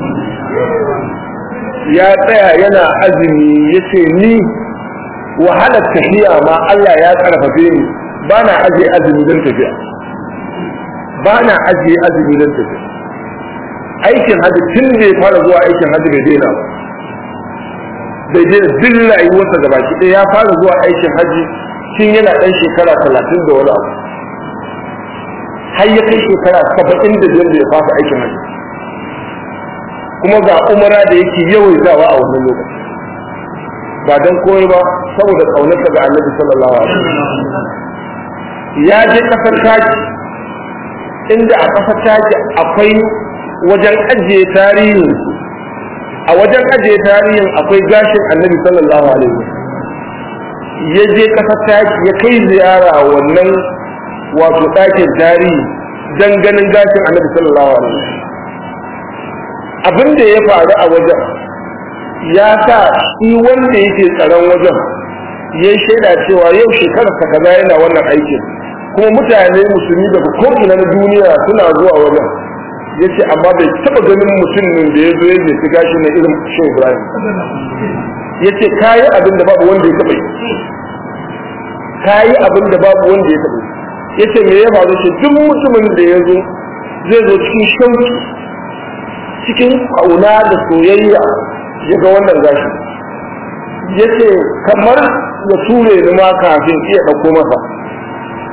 ya tsaya yana azumi ya ce ni wahalar tafiya ma Allah ya karfafe ni ba na ajiye azumi don tafiya ba na ajiye azumi don tafiya aikin hajji tun da ya fara zuwa aikin hajji bai daina ba bai daina duk rayuwarsa da baki ɗaya ya fara zuwa aikin hajji tun yana ɗan shekara talatin da wani abu har ya kai shekara saba'in da biyar da ya fasa aikin hajji kuma ga umara da yake yawai zawa a wannan lokaci ba don koyi ba saboda kaunarsa ga annabi sallallahu alaihi wasallam ya je kasar taki inda a kasar taki akwai wajen ajiye tarihin a wajen ajiye tarihin akwai gashin annabi sallallahu alaihi wasallam ya je kasar taki ya kai ziyara wannan wato ɗakin tarihi don ganin gashin annabi sallallahu alaihi wasallam abin da ya faru a wajen ya sa shi wanda yake tsaron wajen ya yi shaida cewa yau shekararsa kaza yana wannan aikin kuma mutane musulmi daga ko'ina na duniya suna zuwa wajen ya ce amma bai taɓa ganin mutumin da ya zo ya jefi gashi na irin shehu Ibrahim ya ce kayi abin da babu wanda ya taɓa yi kayi abin da babu wanda ya taɓa yi ya ce me ya faru ce duk mutumin da ya zo zai zo cikin shauki cikin kauna da soyayya ya ga wannan gashi ya ce kamar ya ture ni ma kafin iya ɗauko masa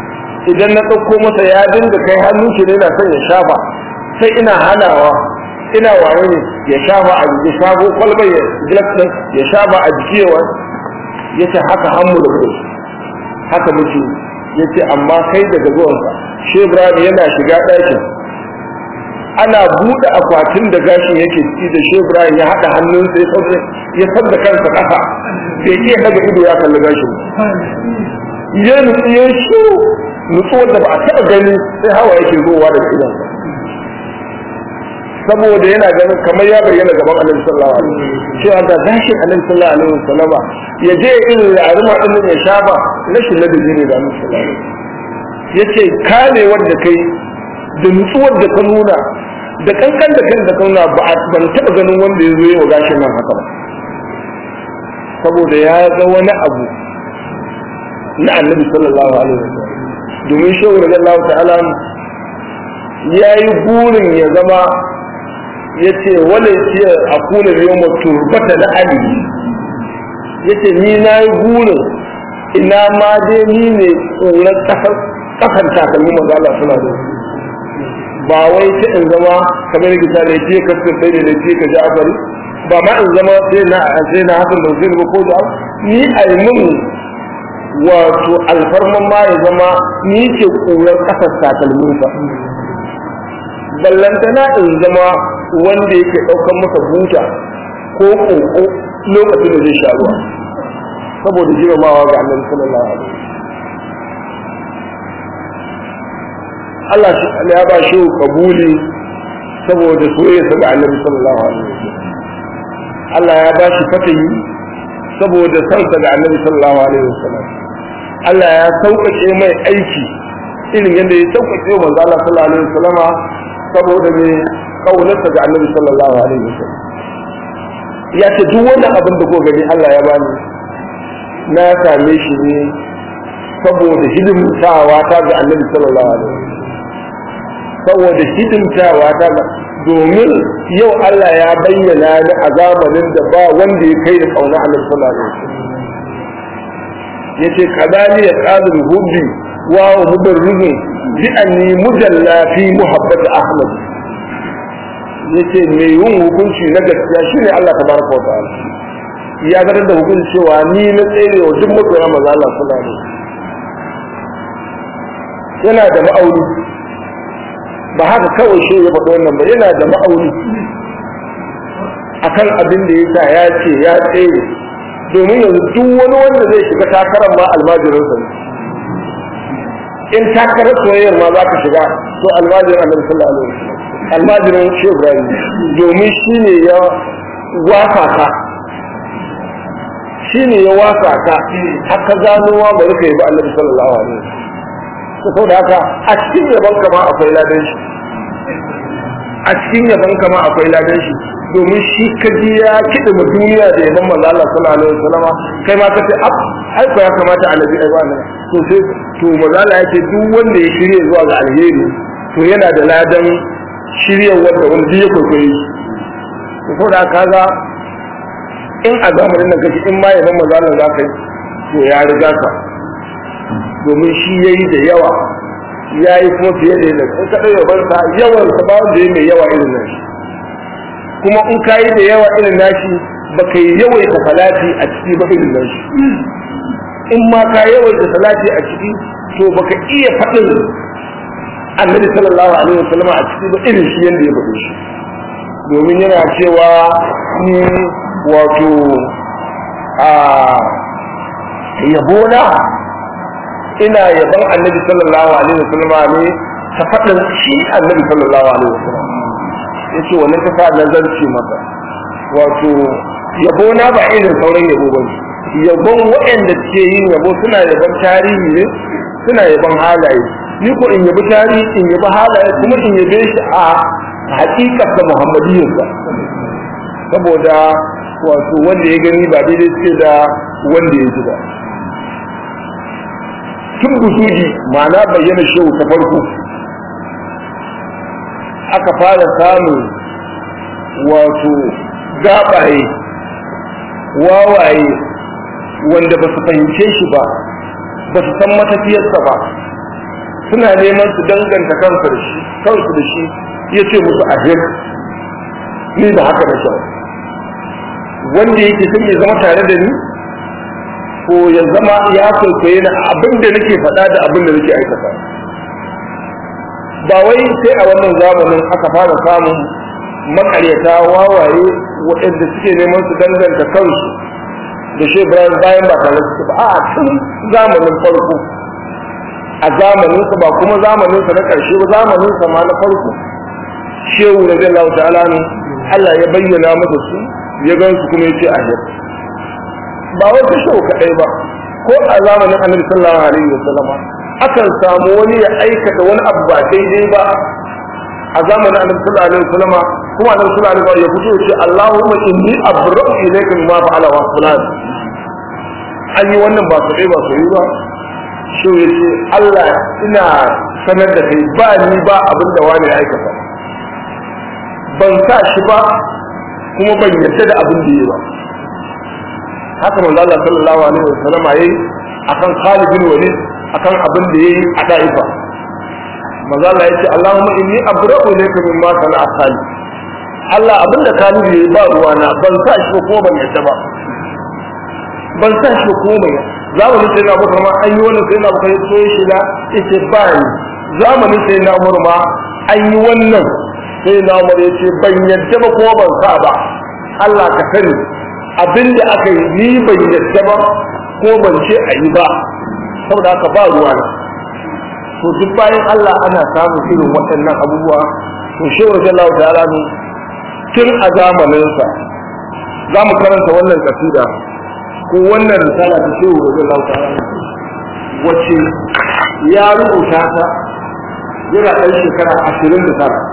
idan na ɗauko masa ya dinga kai hannu shi ne na son ya shafa sai ina hanawa ina waye ne ya shafa a jiki shago kwalbar ya glass ya shafa a jiki yawa yace haka hannu da kai haka muke yace amma kai daga zuwansa Shehu Ibrahim yana shiga ɗakin ana buɗe akwatin da gashin yake ciki da Shehu Ibrahim ya haɗa hannunsa ya sauke ya sabda kansa ƙasa bai iya daga ido ya kalli gashin ya nutsu ya shi nutsuwar da ba a taɓa gani sai hawa yake zowa daga idansa saboda yana ganin kamar ya bayyana gaban Annabi sallallahu alaihi wasallam cewa da gashin Annabi sallallahu alaihi wasallam ya je irin arima din ya shafa rashin ladabi ne da Annabi sallallahu alaihi wasallam yace kame wanda kai da nutsuwar da ka nuna da kankan da kan da kauna ba ban taɓa ganin wanda ya zo yi wa gashin nan haka ba saboda ya ga wani abu na Annabi sallallahu alaihi wasallam domin shehu radiyallahu ta'ala ya yi burin ya zama ya ce wale ce a kuna biyo ma turbata na ali ya ce ni na yi burin ina ma dai ni ne tsoron kasar takalmi maza Allah suna da ba wai ce in zama kamar gita da ce ka sai da da ce ka ji afari ba ma in zama sai na sai na hakan da zai ba ko da ni a yi mun wato alfarman ma ya zama ni ke tsoron kasar takalmin sa ballantana in zama wanda yake ɗaukar masa buta ko ƙoƙo lokacin da zai sha ruwa saboda girmamawa ga Annabi sallallahu alaihi wasallam Allah ya ba shi kabuli saboda soyayya ga Annabi sallallahu alaihi wasallam Allah ya ba shi fatayi saboda sansa ga Annabi sallallahu alaihi wasallam Allah ya sauƙaƙe mai aiki irin yadda ya sauƙaƙe manzo Allah sallallahu alaihi wasallam saboda ne kaunarsa ga Annabi sallallahu alaihi wasallam ya ce duk wannan abin da ko gani Allah ya bani na same shi ne saboda hidimtawa ta ga Annabi sallallahu alaihi wasallam saboda hidimtawa ta ga domin yau Allah ya bayyana ni a zamanin da ba wanda ya kai da kauna Annabi sallallahu alaihi wasallam yace kadani ya qadir hubbi wa mudarrizu bi anni mujalla fi muhabbati ahmad yace me yin hukunci na gaskiya shine Allah tabaraka wa ta'ala ya gadar da hukunci cewa ni na tsere wa duk mutuwa manzo Allah sallallahu alaihi wasallam yana da ma'auni ba haka kawai shi ya faɗo wannan ba yana da ma'auni akan abin da yasa ya ce ya tsere domin yanzu duk wani wanda zai shiga takarar ma almajirinsa ne in takarar soyayyar ma za ka shiga to almajirin Annabi sallallahu alaihi wasallam almajirin Shehu Ibrahim domin shine ya wasa ka shine ya wasa ka haka ganowa ba zai yi ba Annabi sallallahu alaihi wasallam saboda haka a cikin yaban kama akwai ladan shi a cikin yaban kama akwai ladan shi domin shi kaji ya kiɗa ma duniya da yaban manzo Allah sallallahu alaihi wasallam kai ma kace ab ai ko ya kamata annabi ai ba to sai to manzo Allah yake duk wanda ya shirye zuwa ga alheri to yana da ladan shirye wanda wanda ya koyi to saboda kaga in a zamanin nan kace in ma yaban manzo Allah za ka yi to ya riga ka domin shi yayi da yawa yayi kuma fiye da yadda in ka dai yaban sa yawan sa ba wanda yayi mai yawa irin nan kuma in kayi da yawa irin nashi baka yi yawaita salati a ciki ba irin nashi in ma ka yawaita salati a ciki to baka iya faɗin Annabi sallallahu alaihi wasallam a ciki ba irin shi yanda ya faɗi shi domin yana cewa ni wato a yabona ina yaban Annabi sallallahu alaihi wasallam ne ta faɗin shi Annabi sallallahu alaihi wasallam yace wannan ta sa nazarci maka wato yabo na ba irin sauran yabo ba yabon waɗanda ke yin yabo suna yabon tarihi ne suna yabon halaye ni ko in yabi tarihi in yabi halaye kuma in yabe shi a hakikar da muhammadiyyarsa saboda wato wanda ya gani ba daidai ce da wanda ya ji ba tun busuji ma'ana bayyana shehu ta farko aka fara samun wato gabaye wawaye wanda ba su fahimce shi ba ba su san matafiyarsa ba suna neman su danganta kansu da shi kansu da shi ya ce musu ahir ni da haka da kyau wanda yake son ya zama tare da ni ko ya zama ya kwaikwaye na abin da nake faɗa da abin da nake aikata ba wai sai a wannan zamanin aka fara samun makaryata wawaye waɗanda suke neman su danganta kansu da shi bayan ba tare su ba a tun zamanin farko a zamaninsa ba kuma zamaninsa na ƙarshe ba zamaninsa ma na farko shehu da zai lauta alamu Allah ya bayyana masa su ya gan su kuma ya ce ahir ba wai ta shehu kaɗai ba ko a zamanin annabi sallallahu alaihi wa sallama akan samu wani ya aikata wani abu ba daidai ba a zamanin annabi sallallahu alaihi wa sallama kuma annabi sallallahu alaihi wa sallama ya fito ya ce Allahumma inni abra'u ilayka mimma fa'ala wa fulan an yi wannan ba su ba su yi ba shi ya ce Allah ina sanar da kai ba ni ba abin da wani ya aikata ban sa shi ba kuma ban yarda da abin da yi ba haka manzo Allah sallallahu alaihi wasallam yayi akan Khalid bin Walid akan abin da yayi a Daifa manzo Allah yace Allahumma inni abra'u ilayka mimma sana'a Khalid Allah abin da Khalid yayi ba ruwana ban sa shi ko ban yarda ba ban sa shi ko mai zamanin sai na Abubakar ma an yi wannan sai na Abubakar so shi da yace ba ni zamanin sai na Umar ma an yi wannan sai na Umar yace ban yarda ba ko ban sa ba Allah ka sani abinda aka yi ni ban yarda ba ko ban ce a yi ba saboda haka ba ruwa na to duk bayan Allah ana samun irin waɗannan abubuwa to shi wa Allah ta'ala ne tun a zamanin sa za mu karanta wannan kasida ko wannan risala ta shehu wa Allah ta'ala wacce ya rubuta ta yana ɗan shekara ashirin da tara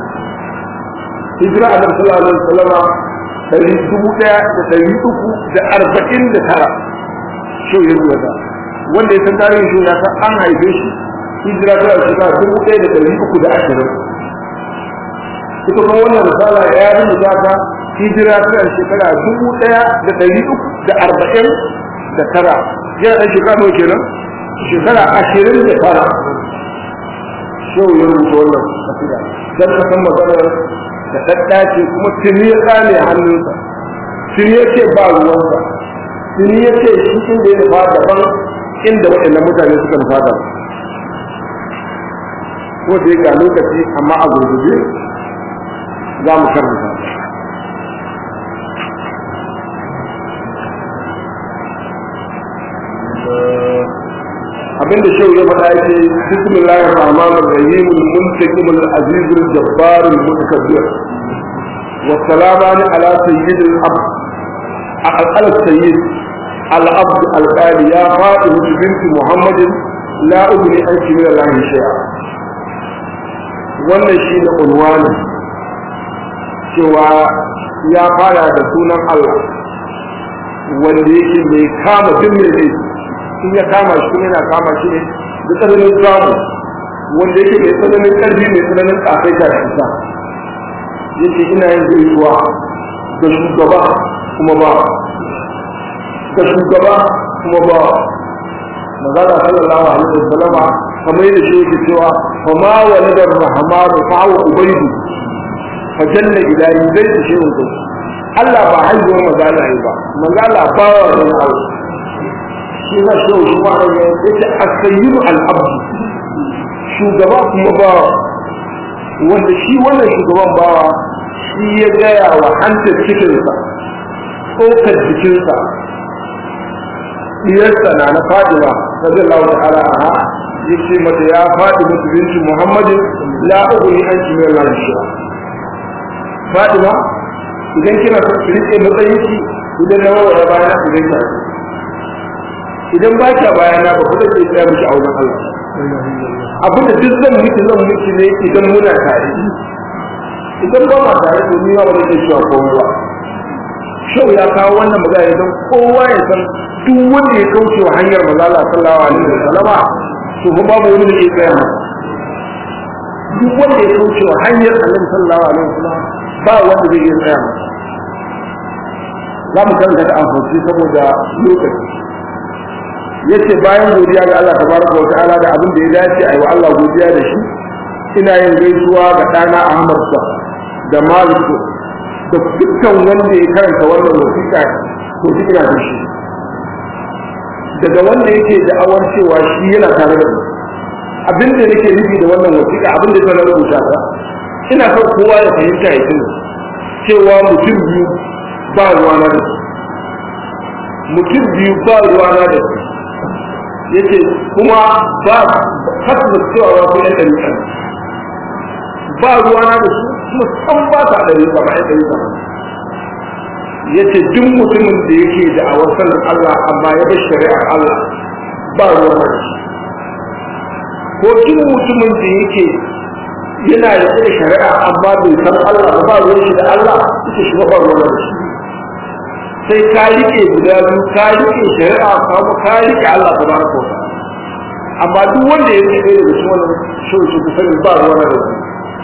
hijira annabi sallallahu alaihi wasallam ɗari dubu ɗaya da ɗari uku da arba'in da tara shi ya rubuta wanda ya san tarihin shi ya san an haife shi hijira ta shekara dubu ɗaya da ɗari uku da ashirin ita kuma wannan risala ya rubuta ta hijira ta shekara dubu ɗaya da ɗari uku da arba'in da tara yana ɗan shekara nawa kenan shekara ashirin da tara shi ya rubuta wannan kasida dan ka san maganar da daddace kuma tuni ya kame hannunsa tuni ya ce ba ruwansa tuni ya ce shi inda ya nufa daban inda waɗannan mutane suka nufa da ko da ga lokaci amma a gurguje za mu karanta abinda shehu ya faɗa yake bismillahir rahmanir rahim al-muntaqim al-aziz al-jabbar al-mutakabbir wa salamun ala sayyid al-abd aqal sayyid al-abd al-qali ya fatima bint muhammad la ubni anki min allah shay'a wannan shi ne unwani cewa ya fara da sunan Allah wanda yake mai kama duk mai in ya kama shi yana kama shi ne da tsananin samu wanda yake mai tsananin ƙarfi mai tsananin ƙafai da isa yake ina yin gaisuwa ga shugaba kuma ba ga shugaba kuma ba magana sallallahu alaihi wa sallama kamar yadda shi yake cewa fa ma waladar rahman fa huwa ubaydu fa jalla ilahi zai ce shi Allah ba haihuwar magana ne ba magana ba wa Allah shi na shi shi ma ne yake as-sayyidu al-abd shugaba kuma ba wanda shi wannan shugaban bawa shi ya gaya wa hanta cikinsa tsokar jikinsa diyarsa na na Fatima radiyallahu ta'ala anha yace mata ya Fatima binti Muhammadin la ughni anki min al-shay'a Fatima idan kina so ki rike matsayinki idan na waya bayana ku dai ta idan ba ki bayana ba ku da ke tsaya miki a wurin Allah abin da duk zan miki zan miki ne idan muna tare idan ba ma tare to ni ba ba zai cewa komai ba shau ya kawo wannan magana don kowa ya san duk wanda ya kauce wa hanyar manzo Allah sallallahu alaihi wasallama to ba babu wani da ya tsaya masa duk wanda ya kauce wa hanyar Annabi sallallahu alaihi wasallama ba wanda zai iya tsaya masa za mu karanta da amfani saboda lokaci yace bayan godiya ga Allah tabaraka wa ta'ala da abin da ya dace ayi wa Allah godiya da shi ina yin gaisuwa ga dana Ahmad sa da Malik da dukkan wanda ya karanta wannan wasiƙa to duk ina da shi daga wanda yake da'awar cewa shi yana tare da mu abin da nake nufi da wannan wasiƙa abin da zan rubuta ta ina son kowa ya fahimta ya tuna cewa mutum biyu ba ruwana da su mutum biyu ba ruwana da su yace kuma ba kasu da cewa wasu yan ɗari ba ruwana da su kuma san ba ta ɗari ba ba ɗari ba yace duk mutumin da yake da a wasan Allah amma ya bar shari'ar Allah ba ruwana da shi ko duk mutumin da yake yana da irin shari'a amma bai san Allah ba ruwan shi da Allah yake shi ba ruwana da shi sai ka rike guda biyu ka rike shari'a kuma ka rike Allah tabaraka wa ta'ala amma duk wanda ya rike da shi wannan shi shi ku sani ba ruwana da shi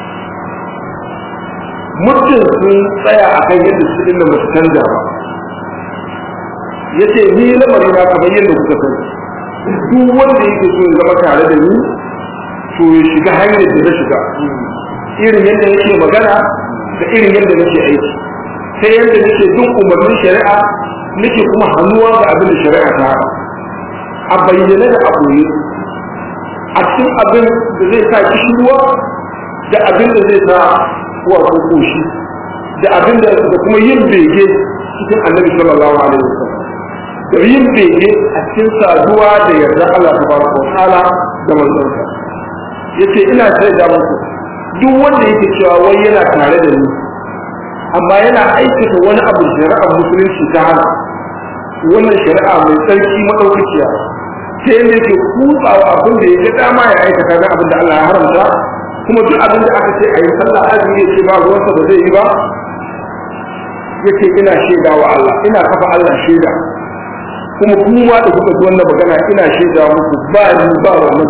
mutum sun tsaya a kan yadda su inda masu canza ba ya ce ni lamari na kamar yadda kuka sani duk wanda yake so ya zama tare da ni to ya shiga hanyar da na shiga irin yadda yake magana da irin yadda nake aiki sai yadda nake duk umarnin shari'a nake kuma hannuwa ga abin da shari'a ta haɗa a bayyane da aboye a cikin abin da zai sa kishirwa da abin da zai sa wato koshi da abin da kuma yin bege cikin annabi sallallahu alaihi wasallam da yin bege a cikin saduwa da yarda Allah tabaraka wa ta'ala da manzonsa yace ina shaida muku duk wanda yake cewa wai yana tare da ni amma yana aikata wani abu shari'ar musulunci ta hana wannan shari'a mai tsarki madaukakiya sai yadda yake kutsawa abin da yake dama ya aikata na abin da Allah ya haramta kuma duk abin da aka ce a yi sallah azumi ya ce ba ruwansa ba zai yi ba yace ina shaida wa Allah ina kafa Allah shaida kuma kuma da kuka ji wannan magana ina shaida muku ba ni ba wannan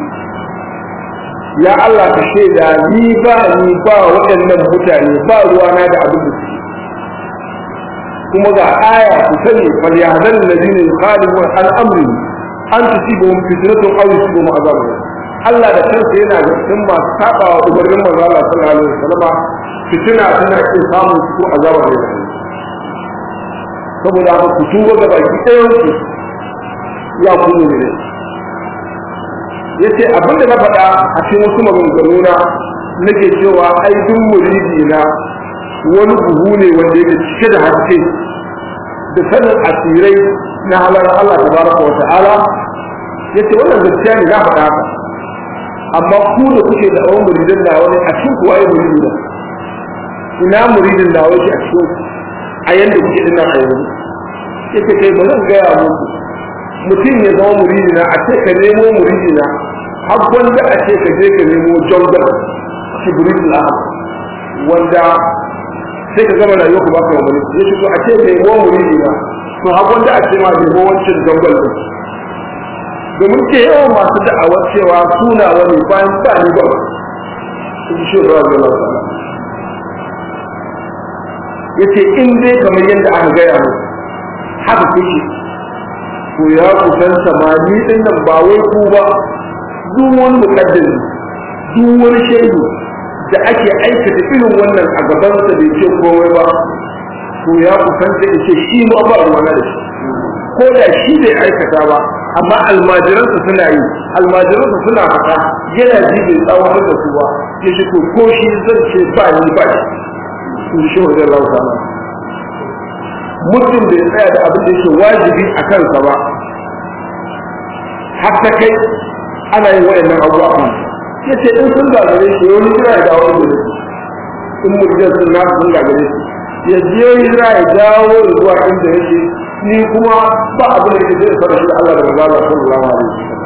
ya Allah ka shaida ni ba ni ba waɗannan mutane ba ruwana da abin da suke kuma ga aya ku sani fal yahzar alladhina yukhalifuna an amri an tusibuhum fitnatun aw yusibuhum adhabun Allah da kansa yana da cikin masu saba wa umarnin manzo Allah sallallahu alaihi wasallam fitina tana cikin samun su azaba da yake saboda haka ku tuba ga baki ɗayan ku ya kuma ne yace abinda na faɗa a cikin wasu maganganu na nake cewa ai duk muridi na wani buhu ne wanda yake cike da haske da sanin asirai na halar Allah tabaraka wa ta'ala yace wannan gaskiya ne na faɗa haka amma ku da kuke da awon muridin da wani a cikin kuwa yi muridin da ina muridin da wani a cikin a yanda kuke ina a yanzu yake kai ba zan gaya muku mutum ya zama muridina a ce ka nemo muridina har wanda a ce ka je ka nemo jongar kibritul ahad wanda sai ka gama rayuwa ku baka wani ya ce to a ce nemo muridina to har wanda a ce ma nemo wancan jongar din domin ke yawan masu da'awar cewa suna wani bayan ba ni ba sun shi ruwa da lafiya ya ce in dai kamar yadda aka gaya mu haka kuke to ya kusan samani din nan ba wai ku ba duk wani mukaddimi duk wani shaidu da ake aikata irin wannan a gabansa bai ce komai ba to ya kusan da ce shi ma ba ruwa da shi ko da shi bai aikata ba amma almajiransa suna yi almajiransa suna fata yana ji bai tsawon da su ba ya shi ko ko shi zan ce ba ni ba shi shi wa zai lauta ba mutum bai tsaya da abin da yake wajibi a kansa ba har ta kai ana yin waɗannan abubuwa kan ya ce in sun gagare shi wani jira ya dawo da su in mutum sun nasu sun gagare shi ya je jira ya dawo zuwa inda yake ni kuma ba abin da yake zai fara shi da Allah da manzo sallallahu alaihi wasallam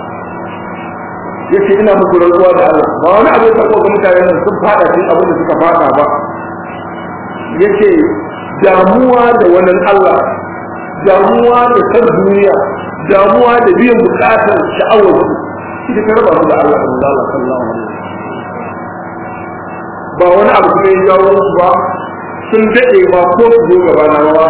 yace ina muku rantsuwa da Allah ba wani abin da ko ga mutane nan sun fada cikin abin da suka fada ba yace damuwa da wannan Allah damuwa da kan duniya damuwa da biyan bukatar sha'awar shi da raba su da Allah sallallahu alaihi wasallam ba wani abu kuma ya jawo su ba sun dade ba ko su zo gaba na ba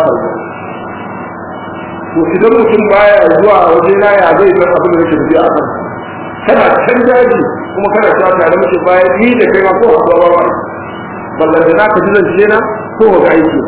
to idan mutum baya zuwa waje na ya zai san abin da yake tafiya a kan kana can daji kuma kana ta tare mace bayan ni da kai ma ko haɗuwa ba ballan da naka ji zance na ko ga aiki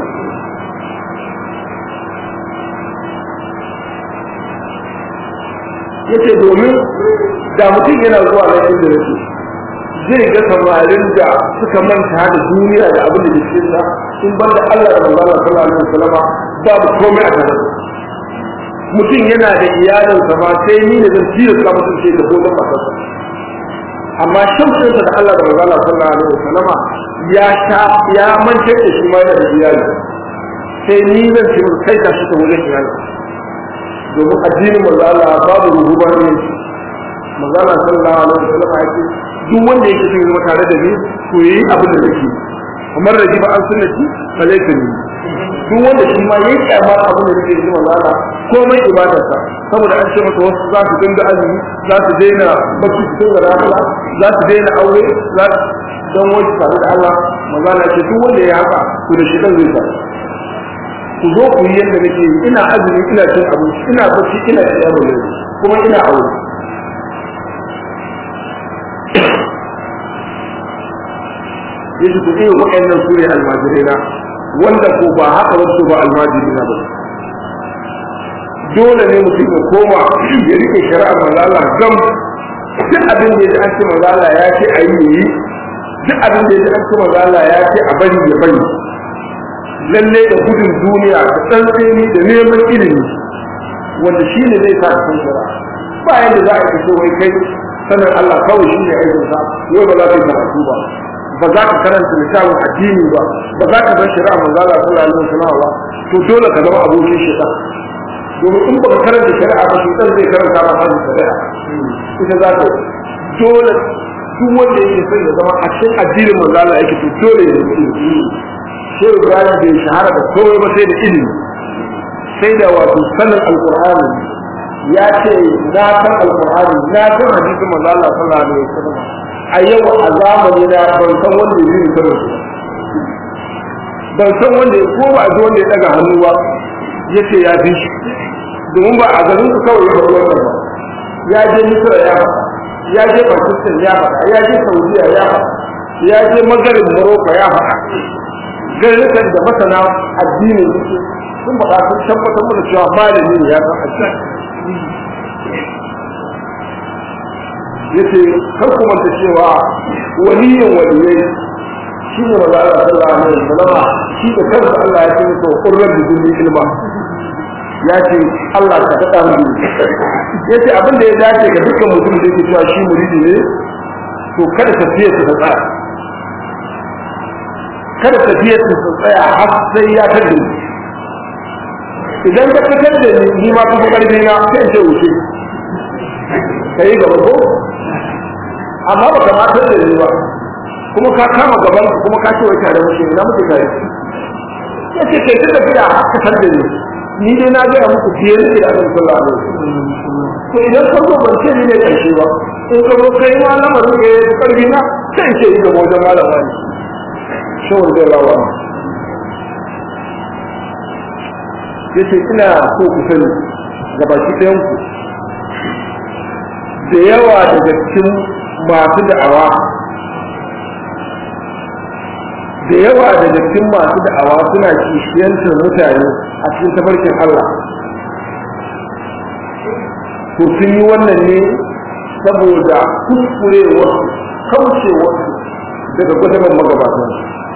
yace domin da mutum yana zuwa nan inda yake zai ga samarin da suka manta da duniya da abin da ke cikin sa in banda Allah da manzo Allah sallallahu alaihi wasallam babu komai a tare mutum yana da iyalinsa ba sai ni da zan tiyo ka mutum ce da gobe matarsa amma shamsin da Allah da manzo Allah sallallahu alaihi wasallam ya ta ya manta da shi ma da iyali sai ni zan ci kai ta shi ta wajen iyali domin addinin manzo Allah babu ruhubani manzo Allah sallallahu alaihi wasallam ya ce duk wanda yake cikin zama tare da ni to yi abin da nake kamar da ji ba an sunnati falaita ni duk wanda shi ma yayi kyamar abin da nake yi manzo Allah komai ibadarsa saboda an ce masa wasu za su dinga azumi za su daina bacci su dinga rafala za su daina aure za su dan wani tare da Allah manzo Allah ce duk wanda ya haka to da shi dan zai sa ku zo ku yi yadda nake yi ina azumi ina cin abinci ina bacci ina tsaya kuma ina aure yace to eh waɗannan sune almajirina wanda ko ba haka ba su ba almajirina ba dole ne mutum ya koma ya rike shari'ar manzo Allah gam duk abin da ya an ce manzo Allah ya ce a yi duk abin da ya an ce manzo Allah ya ce a bari ya bari lalle da gudun duniya da tsantseni da neman ilimi wanda shi ne zai sa kan shari'a ba yadda za a yi so wai kai sanin Allah kawai shi ne aikin sa yau ba za ka yi karatu ba ba za ka karanta littafin addini ba ba za ka bar shari'a manzo Allah sallallahu alaihi wasallam ba to dole ka zama abokin shaitan domin in ba ka karanta shari'a ba shi dan zai karanta ba hadin shari'a ita za ka dole duk wanda yake son ya zama a cikin addinin manzo Allah yake to dole ya yi ilimi sai Ibrahim bai shahara da komai ba sai da ilimi sai da wato sanin alqur'ani ya ce na san alqur'ani na san hadisin manzo Allah sallallahu alaihi wasallam a yau a zamani na ban san wanda ya yi sanin ban san wanda ya ko ba a wanda ya daga hannu ba yace ya fi shi domin ba a garin su kawai ya faɗi wannan ba ya je Misra ya faɗa ya je Pakistan ya faɗa ya je Saudiya ya faɗa ya je Maghrib Morocco ya faɗa garurukan da masana addini sun faɗa sun tabbatar mana cewa malami ne ya san addini yace kar ku manta cewa waliyin waliyai shi ne manzo Allah sallallahu alaihi wasallam shi da kansa Allah ya ce to qurrat bi kulli ilma ya ce Allah ka tada mu yace abin da ya dace ga dukkan mutum da yake cewa shi muridi ne to kada tafiyar ta tsaya kada tafiyar ta tsaya har sai ya tada idan ka fitar da ni ni ma kuma karfi na sai ce wuce kai gaba ko amma ba ka matar da ni ba kuma ka kama gaban kuma ka ce wai tare muke na muke tare yace kai tunda bida haka san da ni ni dai na ga muku fiye da Allah sallallahu alaihi wasallam to idan ka zo ban ce ni ne karshe ba in ka zo kai ma lamarin ga karfi na sai ce ga wajen malama ne shawar da lawa yace ina so ku sani gabaki ɗayan ku da yawa daga cikin masu da'awa da yawa daga cikin masu da'awa suna kishiyantar mutane a cikin tafarkin Allah to sun yi wannan ne saboda kuskurewar kaucewar daga gudanar magabatan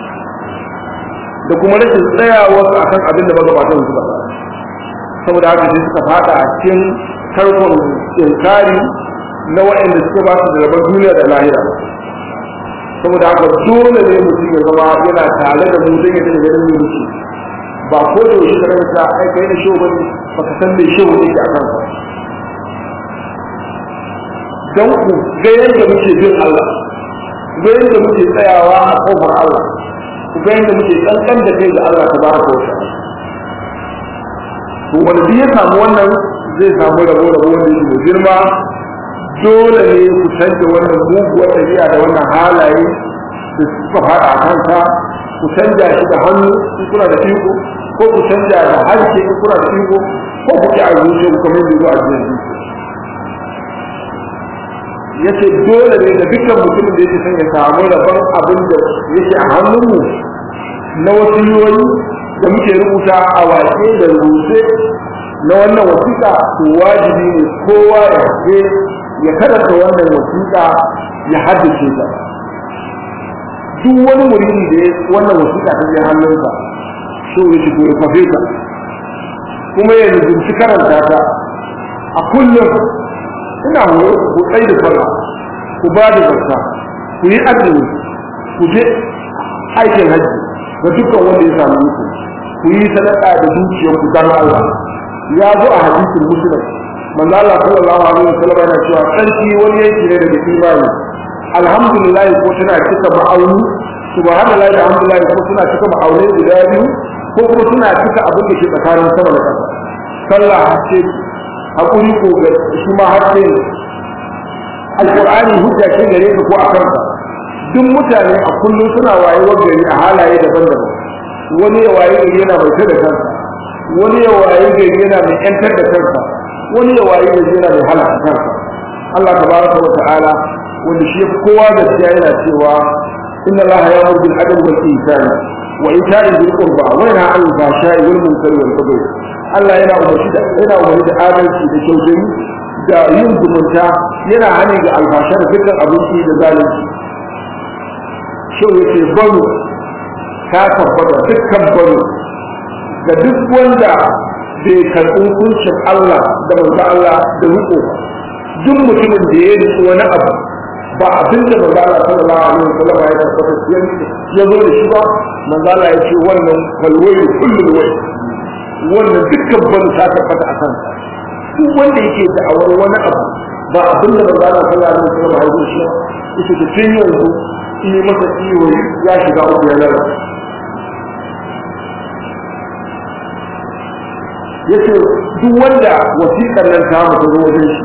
da kuma rashin tsayawar a kan abin da magabatan su ba saboda haka sai suka fada a cikin tarkon inkari na waɗanda suka ba su da rabar duniya da lahira saboda haka dole ne mutum ya zama yana tare da mu zai yadda ganin mu muke ba ko da yaushe ka rasa ai kai da show bane baka san me show yake a kanka dan ku ga yadda muke bin Allah ga yadda muke tsayawa a kofar Allah ku ga yadda muke kankan da kai ga Allah tabaraka wa ta'ala to wanda ya samu wannan zai samu rabo rabo wanda yake da girma dole ne ku canja wannan muguwar tafiya da wannan halaye da suka fara a kanka ku canja shi da hannu in kuna da iko ko ku canja da harshe in kuna da iko ko ku ci a zuciya ku kamar da zuwa jiya yace dole ne da dukkan mutumin da yake son ya samu rabon abin da yake a hannunmu na wasiyoyi da muke rubuta a wace da rubuce na wannan wasiƙa to wajibi ne kowa ya je ya karanta wannan wasiƙa ya haddace ta. Duk wani muridi da wannan wasiƙa ta je hannunsa so ya shigo ya kwafe ta kuma ya rubuci karanta ta a kullum. Ina horo ku tsaye da sallah, ku ba da zakka, ku yi azumi, ku je aikin hajji ga dukkan wanda ya samu muku, ku yi sadaka da dukiyar ku dan Allah. Ya zo a hadisin Muslim manzo Allah sallallahu alaihi wasallam yana cewa sarki wani yake ne daga imani. Alhamdulillah ko tana cika ma'auni, subhanallahi alhamdulillah ko tana cika ma'auni guda biyu ko kuma tana cika abin da ke tsakanin sama da ƙasa. Sallah ce hakuri ko shi ma hakke alqur'ani hujja ce gare ka ko akan ka. Duk mutane a kullum suna wayewar gari a halaye daban-daban. Wani ya waye gari yana mai tada kansa, wani ya waye gari yana mai yantar da kansa, wani ya waye gari yana mai halaka kansa. Allah tabaraka wa ta'ala wanda shi kowa da shi yana cewa inna Allah ya'muru bil adli wal ihsan wa ita'i dhil qurba wa yanha 'anil fahsha'i wal munkari wal baghi. Allah yana umarci da yana umarci da adalci da kyautayi da yin zumunta, yana hani ga alfasha da dukkan abinci da zalunci. Shi yake bano ta tabbata dukkan bano ga duk wanda bai karɓi hukuncin Allah da manzo Allah da riko ba. Duk mutumin da ya yi wani abu ba abin da manzo Allah sallallahu alaihi wasallam ya tabbata ya zo da shi ba, manzo Allah ya ce wannan falwai kullul wai, wannan dukkan bano ta tabbata a kansa. Duk wanda yake da'awar wani abu ba abin da manzo Allah sallallahu alaihi wasallam ya zo da shi ba, yake da tun yanzu in masa ciwo ya shiga uku ya lalace. Yace duk wanda wasiƙar nan ta mutu zo wajen shi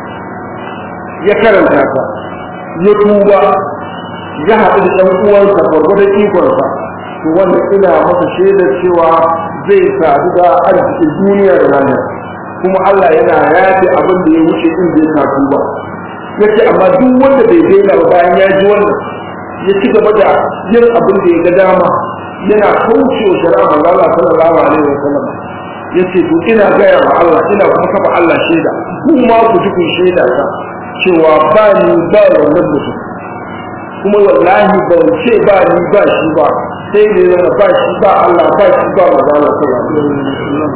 ya karanta ta ya tuba ya haɗu da ɗan uwansa gwargwadon ikonsa, to wanda ina masa shaidar cewa zai sadu da arzikin duniya da lahira, kuma Allah yana yafe abin da ya wuce in bai ka tuba. Yace amma duk wanda bai daina ba bayan ya ji wannan ya ci gaba da yin abin da ya ga dama yana kaucewa shari'a manzo Allah sallallahu alaihi wasallam, yace to ina gaya wa Allah ina kuma kafa Allah shaida, kuma ku ji kun shaida ta cewa ba ni ba wannan mutum, kuma wallahi ban ce ba ni ba shi ba, sai ne na ba shi ba Allah ba shi ba manzo Allah sallallahu alaihi wasallam.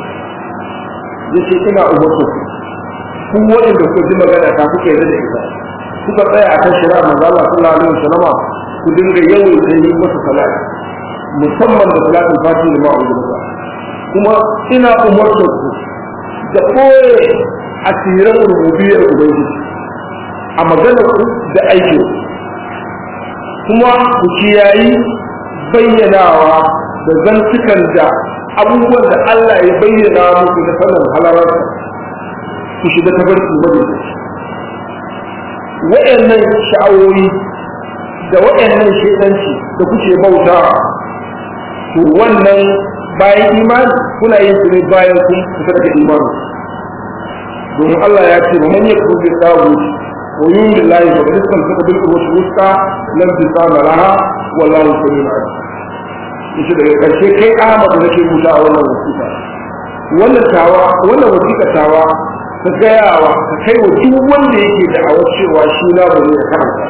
Yace ina umarku ku wanda ku ji magana ta kuke da ita, kuka tsaya akan shari'a manzo Allah sallallahu alaihi wasallam, ku dinga yawaita yin masa salati, musamman da salatul fatiha da ma'udu. Kuma ina umarta ku da koye asirin rububiyar ubangiji a maganar ku da aikin, kuma ku kiyayi bayyanawa da zantukan da abubuwan da Allah ya bayyana muku da sanin halararsa, ku shiga tabarki madadaci. Waɗannan sha'awoyi da waɗannan shaidanci da kuke bauta, to wannan bayan imani kuna yin su ne bayan kun kusa daga imani. Domin Allah ya ce man yakfur bi tawhid wa yu'min billahi fa qad istamsaka bil urwati wuthqa lam tisama laha wallahu samiun alim. Yace daga karshe kai Ahmad da nake rubuta a wannan wasiƙa, wannan tawa wannan wasiƙa tawa ka gayawa ka kai wa duk wanda yake da awar cewa shi na bane ya karanta,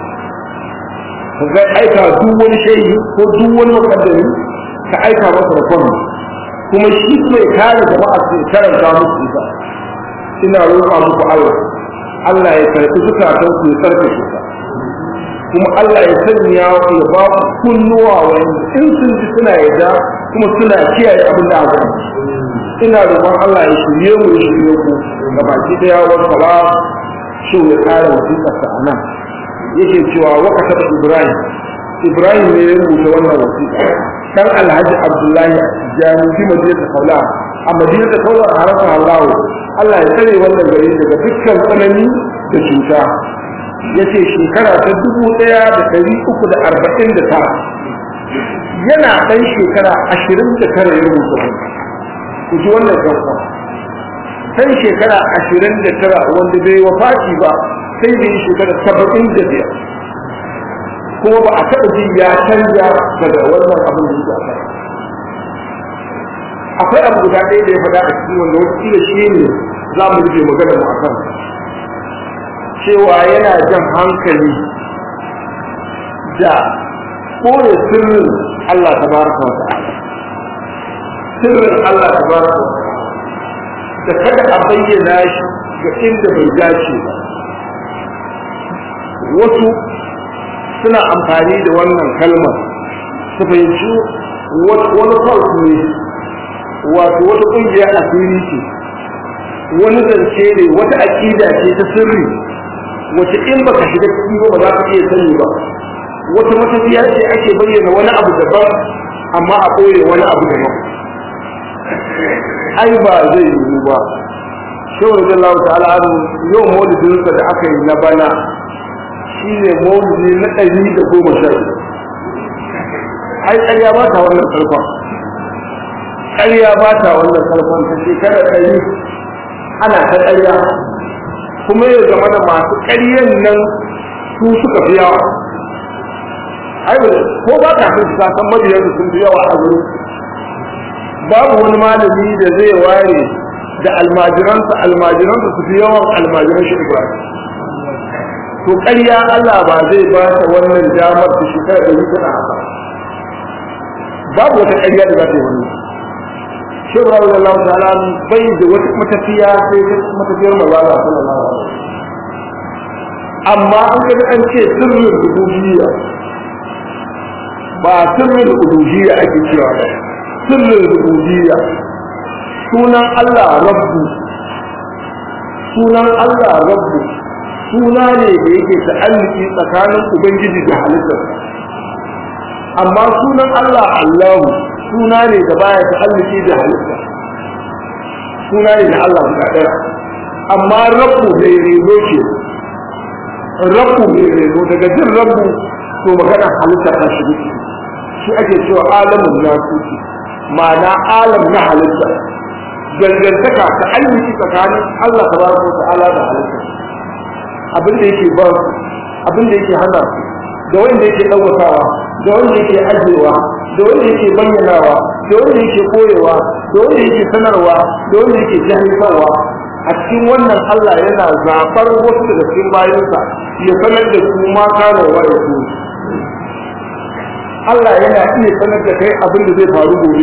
ka ga aika duk wani shehi ko duk wani mukaddami ka aika masa da kwanu, kuma shi kuma ya kare jama'a su karanta musu ita. Ina roƙa muku Allah Allah ya karɓi zukatan ku ya sarkace ta, kuma Allah ya sanya ya ba ku kunnuwa wanda in sun ji suna yadda kuma suna kiyaye abin da aka yi. Ina roƙon Allah ya shirye mu ya shirye ku ga baki daya wa sala shi ya kare wasiƙar sa anan. Yake cewa wa kataba Ibrahim Ibrahim ne ya rubuta wannan wasiƙa kan Alhaji Abdullahi Jami fi Madinatu Kaula, a Madinatu Kaula a harkar Allah Allah ya tsare wannan gari daga dukkan tsanani da cuta. Yace shekara ta dubu ɗaya da ɗari uku da arba'in da tara yana ɗan shekara ashirin da tara ya rubuta. Ku ji wannan kansa sai shekara ashirin da tara wanda bai wafati ba sai da shekara saba'in da biyar. kuma ba a taɓa ji ya canja daga wannan abin da yake akai. Akwai abu guda ɗaya da ya faɗa a cikin wanda wasu kila shi ne za mu rufe magana mu akan cewa yana jan hankali da kore sirrin Allah tabaraka wa ta'ala, sirrin Allah tabaraka wa ta'ala, da kada a bayyana shi ga inda bai dace ba. Wasu suna amfani da wannan kalmar su fahimci wani kawai ne, wato wata ƙungiya asiri ce, wani zance ne, wata aƙida ce ta sirri wace in baka shiga ciki ba za ka iya sani ba, wata matafiya ce ake bayyana wani abu daban amma a ɓoye wani abu daban. Ai ba zai yiwu ba. Shehu radiyallahu ta'ala anhu yau maulidinsa da aka yi na bana shine maulidi na ɗari da goma sha biyu. Ai ƙarya ba ta wannan ƙarfan, ƙarya ba ta wannan ƙarfan ta shekara ɗari ana ta ƙarya, kuma ya zama da masu ƙaryan nan su suka fi yawa. Ai ko ba ka san san mabiyan sun fi yawa a gurin. Babu wani malami da zai ware da almajiransa almajiransa su fi yawan almajiran shi Ibrahim. To ƙarya Allah ba zai ba ta wannan damar ta shekara da yake da haka. Babu wata ƙarya da za ta yi wannan. Shi Ibrahim Allah ta'ala bai da wata matafiya sai da matafiyar manzo Allah sallallahu alaihi wasallam. Amma an ga an ce sirrin rububiyya ba sirrin uluhiyya ake cewa ba, sirrin rububiyya. Sunan Allah Rabbu, sunan Allah Rabbu suna ne da yake ta'alluki tsakanin ubangiji da halittar. Amma sunan Allah Allahu suna ne da baya ta'alluki da halitta, suna ne da Allah guda ɗaya. Amma Rabbu bai rezo ce, Rabbu bai rezo, daga jin Rabbu to magana halitta ta shigo shi ake cewa alamun nasuki, ma'ana alam na halitta, dangantaka ta ainihi tsakanin Allah tabaraka wa ta'ala da halitta. Abin da yake ba su, abin da yake hana su, da wanda yake ɗaukakawa, da wanda yake ajewa, da wanda yake bayyanawa, da wanda yake koyewa, da wanda yake sanarwa, da wanda yake jahilfarwa. A cikin wannan Allah yana zaɓar wasu daga cikin bayansa ya sanar da su ma kana wa ya su. Allah yana iya sanar da kai abin da zai faru gobe.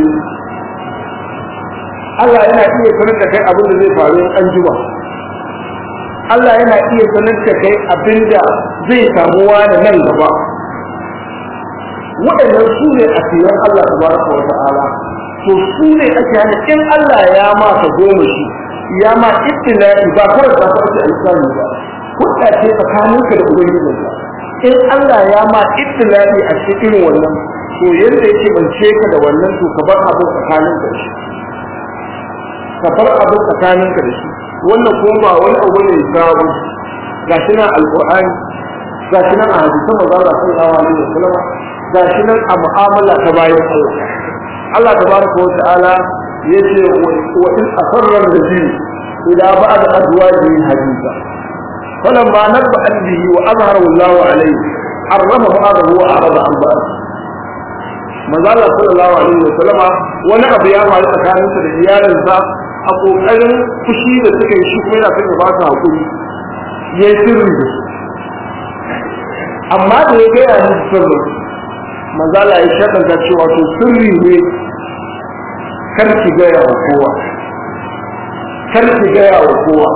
Allah yana iya sanar da kai abin da zai faru in an jima. Allah yana iya sanar da kai abin da zai samu wani nan gaba. Waɗannan su ne a cikin Allah tabaraka wa ta'ala. To su ne ake hana in Allah ya ma ka goma shi, ya ma ibtila'i ba kawai za ka ake alƙali ba. Hudda ce tsakaninka da Ubangijinka. In Allah ya ma ibtila'i a cikin wannan, to yadda yake bance ka da wannan to ka bar abin tsakaninka da shi. Ka bar abin tsakaninka da shi. Wannan kuma ba wani abu ne sabo. Gashi nan Alƙur'ani, gashi nan a hadisan manzo Allah sallallahu alaihi wasallam, gashi nan a mu'amala ta bayan Allah. Allah tabaraka wa ta'ala yace wa in asarra nabi ila ba'd azwajihi haditha falamma nabba bihi wa azhara Allahu alayhi arrama ba'dahu wa arada an ba'd. Manzo Allah sallallahu alaihi wasallam wani abu ya faru tsakaninsa da iyalinsa a kokarin fushi da suka yi shi kuma yana son ya ba su hakuri ya sirri da su, amma da ya gaya musu sirrin manzo Allah ya shaɗanta cewa to sirri ne kar ki gaya wa kowa, kar ki gaya wa kowa.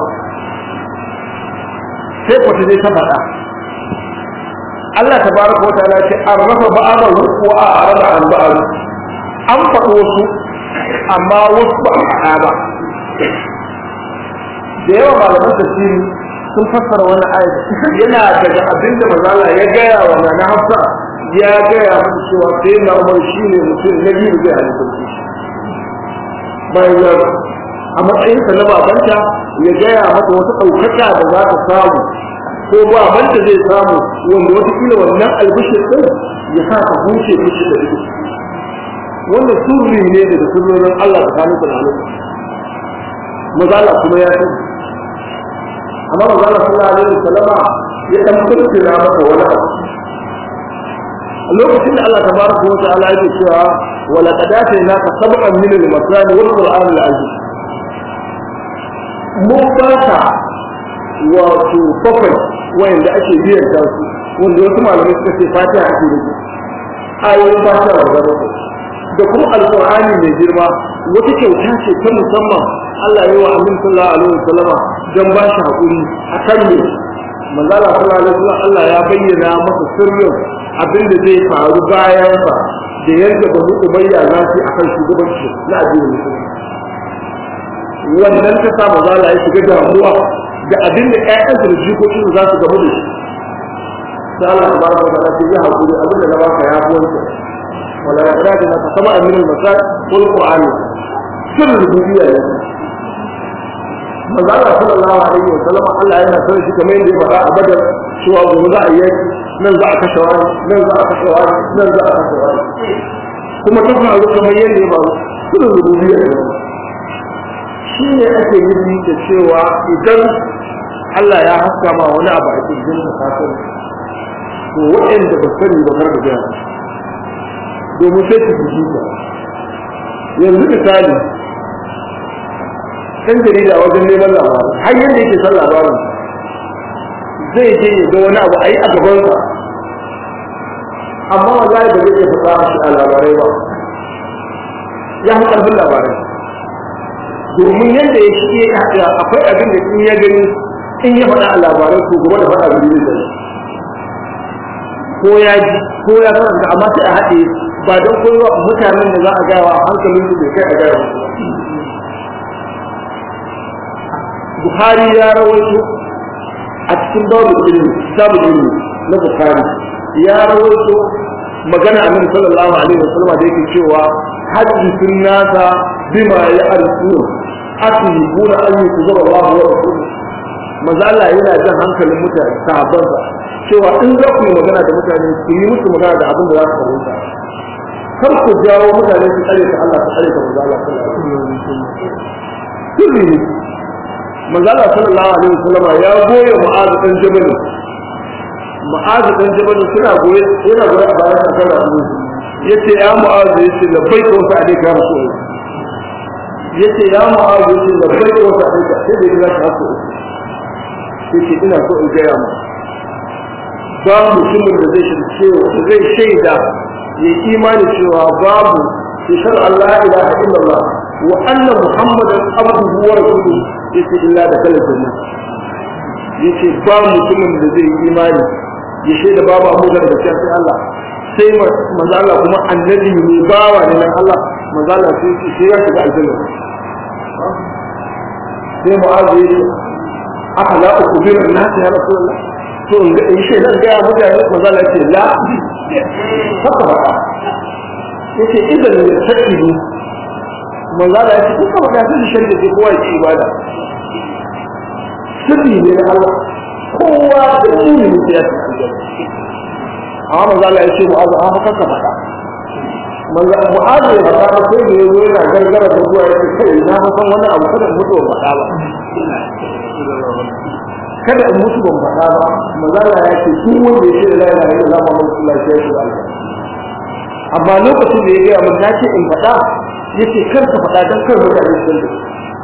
Sai ku ta je ta faɗa. Allah tabaraka wa ta'ala ce an rafa ba'adahu wa a'rada an ba'd. An faɗo wasu amma wasu ba a faɗa ba. Da yawa malaman tafsiri sun fassara wani ayat yana daga abinda manzo Allah ya gaya wa Nana Hafsa, ya gaya musu cewa sai na Umar shine mutum na biyu zai halitta shi. Bayan ya a matsayinsa na babanta ya gaya mata wata ɗaukaka da za ta samu ko babanta zai samu wanda watakila wannan albishir ɗin ya sa ka huce fushi da ido. Wannan sirri ne daga sirrorin Allah tsakanin da halitta. Mazala kuma ya sani. Amma mazala sallallahu alaihi wasallama ya dan kurkira maka wani abu. lokacin da Allah tabaraka wa ta'ala yake cewa wala qadata ka sab'an min al-masani wal qur'an al-aziz mun baka wato bakwai wanda ake biyan ta su wanda wasu malamai suka ce fatiha ake rubuta ayoyin fatiha da bakwai da kuma alqur'ani mai girma wata kyauta ce ta musamman Allah ya yi wa Annabi sallallahu alaihi wasallama dan ba shi hakuri akan ne manzo Allah sallallahu alaihi wasallam Allah ya bayyana masa sirrin abinda zai faru bayan sa da yadda Banu Umayya za su akan shugabanci na addinin musulmi wannan ta sa manzo Allah ya shiga damuwa da abinda ƴaƴansa da jikokin za su gamu da shi sai Allah tabaraka wa ta'ala ya hakuri abinda da baka ya fi wancan wala yaqra'u ma tasama min al-masal wal qur'an sirr rububiyya ne manzo Allah sallallahu alaihi wa sallam Allah yana sanar shi kamar yadda ya faɗa a Badar cewa gobe za a yi nan za a kashe wani nan za a kashe wani nan za a kashe wani kuma ta faru kamar yadda ya faru sirr rububiyya ne shi ne ake nufi da cewa idan Allah ya haska ma wani abu a cikin ka san to waɗanda ba sani ba kar da gaya domin sai su fahimta yanzu misali ɗan jarida wajen neman labarin har yadda yake son labarin zai je ya ga wani abu a yi a gabansa amma wallahi ba zai iya faɗa shi a labarai ba ya fi ƙarfin labarai domin yadda ya shi ya akwai abin da in ya gani in ya faɗa a labarai ko gaba da faɗa abin da zai ko ya ji ko ya karanta amma sai a haɗe ba don kowa mutanen da za a gaya wa hankalin su bai kai a gaya wasu Bukhari ya rawaito a cikin babu ilimi kitabu ilimi na Bukhari ya rawaito magana Annabi sallallahu alaihi wasallam da yake cewa hadithun nasa bima ya'rifun atibuna an yuzura Allah wa rasuluhu manzo Allah yana jan hankalin mutane sahabbansa cewa in za ku yi magana da mutane ku yi musu magana da abin da za su fahimta kar ku jawo mutane su tsare ta Allah su tsare ta manzo Allah sallallahu alaihi wasallam manzala sallallahu alaihi wasallam ya goye Mu'adh dan Jabal Mu'adh dan Jabal suna goye yana goye a bayan sa kana yace ya Mu'adh yace labbaik wa sa'alika ya rasul yace ya Mu'adh yace labbaik wa sa'alika sai da ya ta hasu yace ina so in ga mu ba mutumin da zai shirce da zai shaida ya imani cewa babu shar Allah ilaha illallah wa anna muhammadan abduhu wa rasuluhu yace illa da kala janna yace ba mutumin da zai yi imani ya shaida babu abu da gaskiya sai Allah sai manzo Allah kuma annabi ne bawa ne nan Allah manzo Allah sai sai ya shiga aljanna sai mu'azi yace aka la ukubir an-nas ya rasulullah to in ga shi nan ga mutane manzo Allah yace la haka ba yace idan ya saki ni manzo Allah yace kuka wada da shi da kowa ya ibada sirri ne na Allah kowa da ilimi ne ya tsaya amma manzo Allah ya ce mu'azu ha haka ka faɗa manzo mu'azu ya faɗa sai da yazo yana gargara da zuwa ya ce kai na san wannan abu kada mutu ban faɗa ba kada in mutu ban faɗa ba manzo Allah ya ce duk wanda ya ce la ilaha illallah muhammadur rasulullah ya ce amma lokacin da ya ga mun nace in faɗa yace kar ka faɗa dan kar mutane su san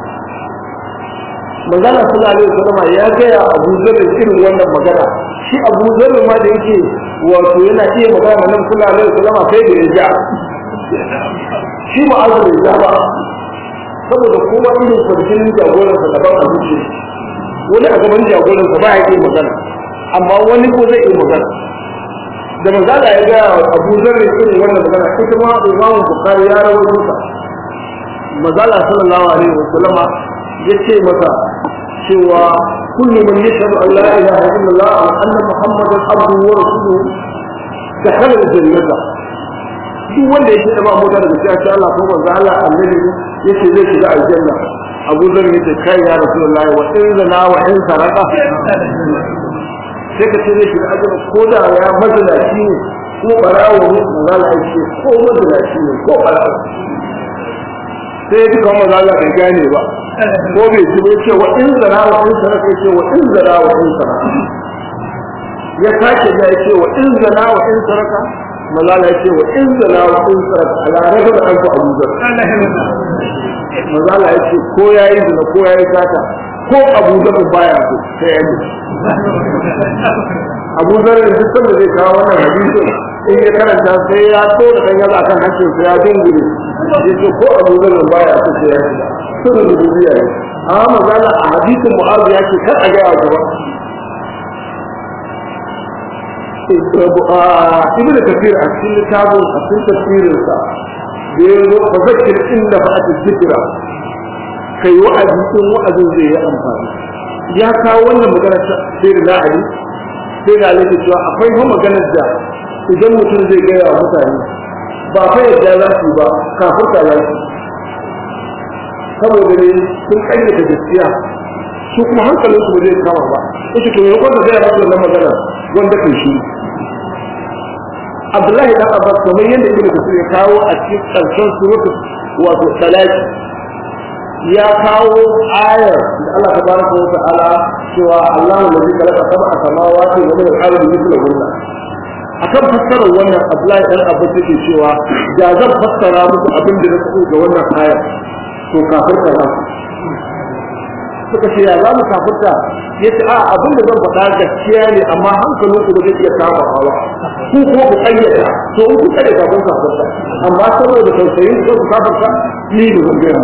manzala sallallahu alaihi wasallam ya ga ya Abu Dharr irin wannan magana shi Abu Dharr ma da yake wato yana iya magana nan sallallahu alaihi wasallam sai da ya ja shi ba azu da ba saboda kuma irin farkin jagoran sa daban a zuci wani a gaban jagoran sa ba ya iya magana amma wani ko zai iya magana da manzala ya ga Abu Dharr irin wannan magana ita ma Imam Bukhari ya rawaito ta manzala sallallahu alaihi wasallam yace masa cewa kullu man yashhadu an la ilaha illallah wa anna muhammadan abduhu wa rasuluhu dakhala al-jannah duk wanda yake da ba mota da cewa Allah ko manzo Allah annabi yace zai shiga aljanna Abu Dharr yace kai ya rasulullahi wa in zana wa in saraka sai ka ce zai shiga aljanna ko da ya mazalaci ne ko barawo ne manzo Allah yace ko mazalaci ne ko barawo sai duka manzo Allah bai gane ba ko bai ji bai ce wa in zara wa in saraka ce wa in zara wa in saraka ya sake da ce wa in zara wa in saraka malala yace wa in zala wa in sarat ala rajul an fa Abu Dhar malala yace ko yayi zina ko yayi sata ko Abu Dhar baya ko sai yayi Abu Dhar da dukkan da zai kawo wannan hadisi in ya karanta sai ya to da kan yaza kan hakkin sai ya dingure yace ko Abu Dhar baya ko sai yayi sun rubuciya ne amma malala a hadisin Mu'adh yake kar a ga ya gaba ابن كثير أكثر كتابه أكثر تفسير الإنسان بيقول فذكر إن نفعت الذكرى كي وعد يكون وعد زي أنفال يا كاونا مجانا سير لا علي سير علي تشوى أخوين هم مجانا الزا إذا متن زي جاية ومتاني بافا يجالاتي با كافرت عليك saboda ne sun kayyade gaskiya su kuma hankalin su zai kama ba ita to yau da zai rasu wannan magana wanda kai shi Abdullahi dan Abbas kamar yadda Ibn Kathir ya kawo a cikin karshen suratul wato talaki ya kawo ayar da Allah tabaraka wa ta'ala cewa Allahu alladhi khalaqa sab'a samawati wa min al-ardi mithlahunna akan fassarar wannan Abdullahi dan Abbas yake cewa da zan fassara muku abin da na faɗo ga wannan ayar to kafirta ba suka ce ya za mu kafirta yace a abin da zan faɗa gaskiya ne amma hankalin ku ba zai iya kama ba ku ko ku kayyata to in ku kayyata kun kafirta amma saboda tausayin ku kafirta ni da zan ga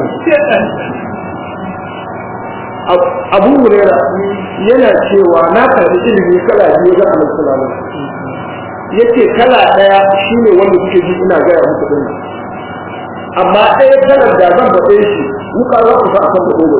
Abu Hurairah yana cewa na karbi ilimi kala biyu ga Annabi sallallahu alaihi wasallam yace kala daya shine wanda kuke ji ina ga muku din amma ɗaya kalar da zan faɗe shi muka za ku sa a kan gobe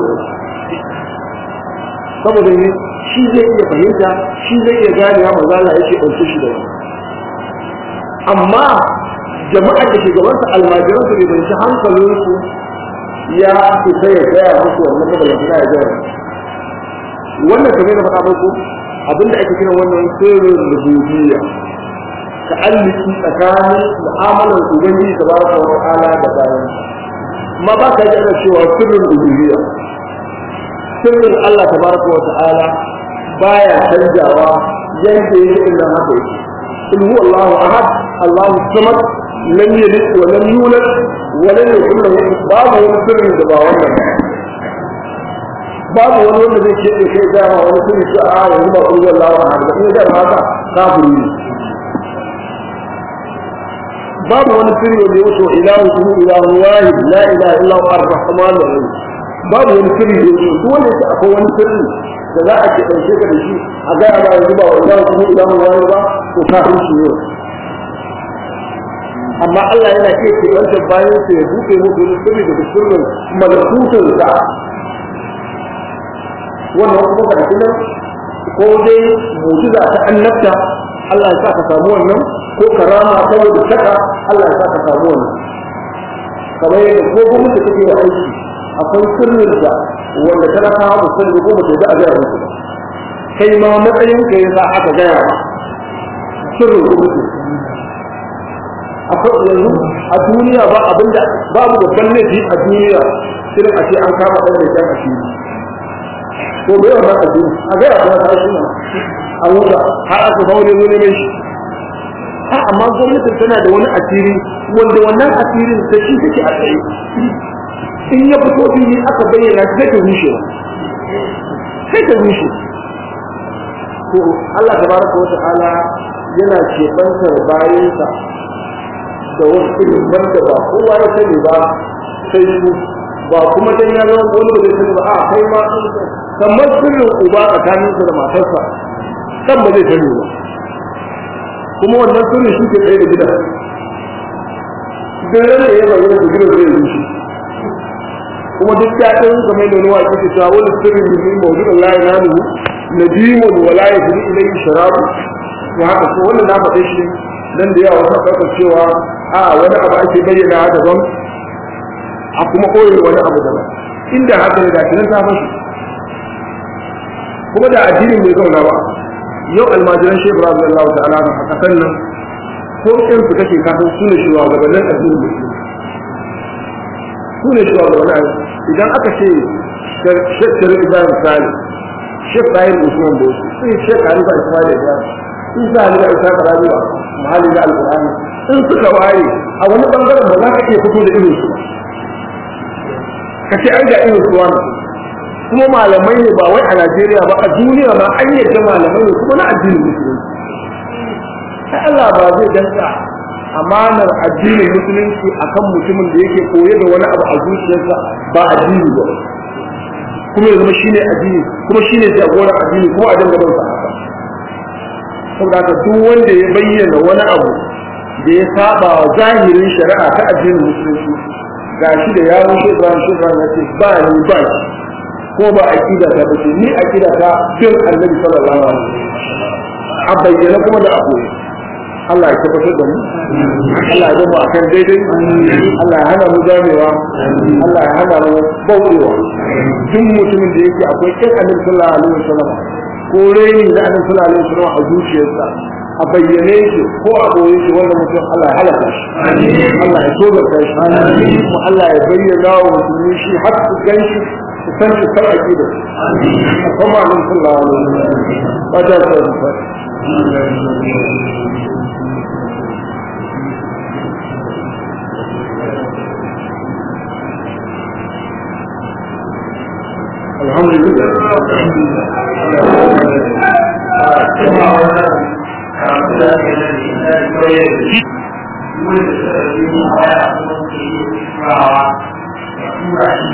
saboda ne shi zai iya fahimta shi zai iya gane ya manzo Allah yake ɗauke shi da wani amma jama'a da shugabansa almajiran su ne ban shi hankalinsu ya fita ya gaya musu wannan mabalan da ya gaya wannan kamar da faɗa muku abinda ake kira wannan sirrin rububiyya ka alliki tsakanin mu'amalar ubangiji tabaraka wa ta'ala da bayan amma ba ka ji ana cewa sirrin rububiyya sirrin Allah tabaraka wa ta'ala baya canjawa yanda yake inda haka yake in huwa Allahu ahad Allahu samad lam yalid wa lam yulad wa lam yakul lahu babu wani sirri da ba wannan babu wani wanda zai ce kai da wani sirri ce a yanzu ba kullu Allahu ahad in da haka kafiri babu wani sirri da ya wuce ilahu kuma ilahu wahid la ilaha illa huwa ar-rahman ar-rahim babu wani sirri da yake duk wanda yake akwai wani sirri da za a ke ɗauke ka da shi a ga ba yanzu ba wanda kuma idan wani ba to kafin shi ne amma Allah yana iya ce wancan bayan sa ya buɗe musu wani sirri da sirrin malakutun sa wannan kuma ka tafi nan ko dai mu'jiza ta annabta Allah ya sa ka samu wannan ko karama saboda saka Allah ya sa ka samu wannan kamar yadda ko gwamnati take da aiki akwai sirrin da wanda talakawa ba sani ko ba su da ga musu ba kai ma matsayin ka yasa aka gaya sirrin gwamnati akwai yanzu a duniya ba abinda babu babban laifi a duniya sai a ce an kama ɗan da kyan asiri ko bai wannan asiri a gaya kuma ta shi a wuta har aka faule wani mai shi ha amma gwamnati tana da wani asiri wanda wannan asirin ta shi take a tsaye in ya fito fili aka bayyana sai ta rushe sai ta rushe to Allah tabaraka wa ta'ala yana cebantar bayansa da wasu ilimin da ba kowa ya sani ba sai su ba kuma dan ya zama wani ba zai sani ba a kai ma kamar sirrin uba tsakaninsa da matarsa kan ba zai sani ba kuma wannan sirrin shi ke tsaye da gida duk da ya bayyana da gidan zai rushe kuma duk daɗin kamar da nuwa ke cewa wani sirrin da zai mawudu Allah ya nanu na jimun wala ya jiri ilai sharabu ya haka ko wannan na faɗe shi dan da yawa wata ɗaukar cewa a wani abu ake bayyana daban a kuma koyi wani abu daban inda haka ne da kinan ta fashi kuma da addinin bai zauna ba yau almajiran shehu radiyallahu ta'ala a kasan nan ko in su kake kafin su ne shugabannin addinin musulmi su ne shugabannin idan aka ce shekar ibrahim sali shek bayan usman bosu sai shek halifa ismail ya isa halifa isa karabi mahalli da alqur'ani in suka ware a wani bangaren ba za ka iya fito da irin su ka ce an ga irin su wani kuma malamai ne ba wai a Najeriya ba a duniya ma an yadda malamai ne kuma na addinin musulunci sai Allah ba zai danka amanar addinin musulunci akan mutumin da yake koye da wani abu a zuciyarsa ba addini ba kuma ya zama shine addini kuma shine jagoran addini kuma a dinga bauta haka saboda haka duk wanda ya bayyana wani abu da ya saba wa zahirin shari'a ta addinin musulunci gashi da ya wuce Ibrahim Ibrahim ya ce ba ni ba ko ba aqida ta bace ni aqida ta bin Annabi sallallahu alaihi wasallam a bayyana kuma da abu Allah ya tabbatar da mu Allah ya zama akan daidai Allah ya hana mu zamewa Allah ya hana mu bauɗewa duk mutumin da yake akwai kin Annabi sallallahu alaihi wasallam ko rai da Annabi sallallahu alaihi wasallam a zuciyarsa a bayyane shi ko a boye shi wannan mutum Allah ya halaka shi Allah ya tozarta shi kuma Allah ya bayyana wa musulmi shi har su ganshi su san shi kar aqida kuma Annabi sallallahu alaihi wasallam ba ta tsaya الحمد لله الحمد لله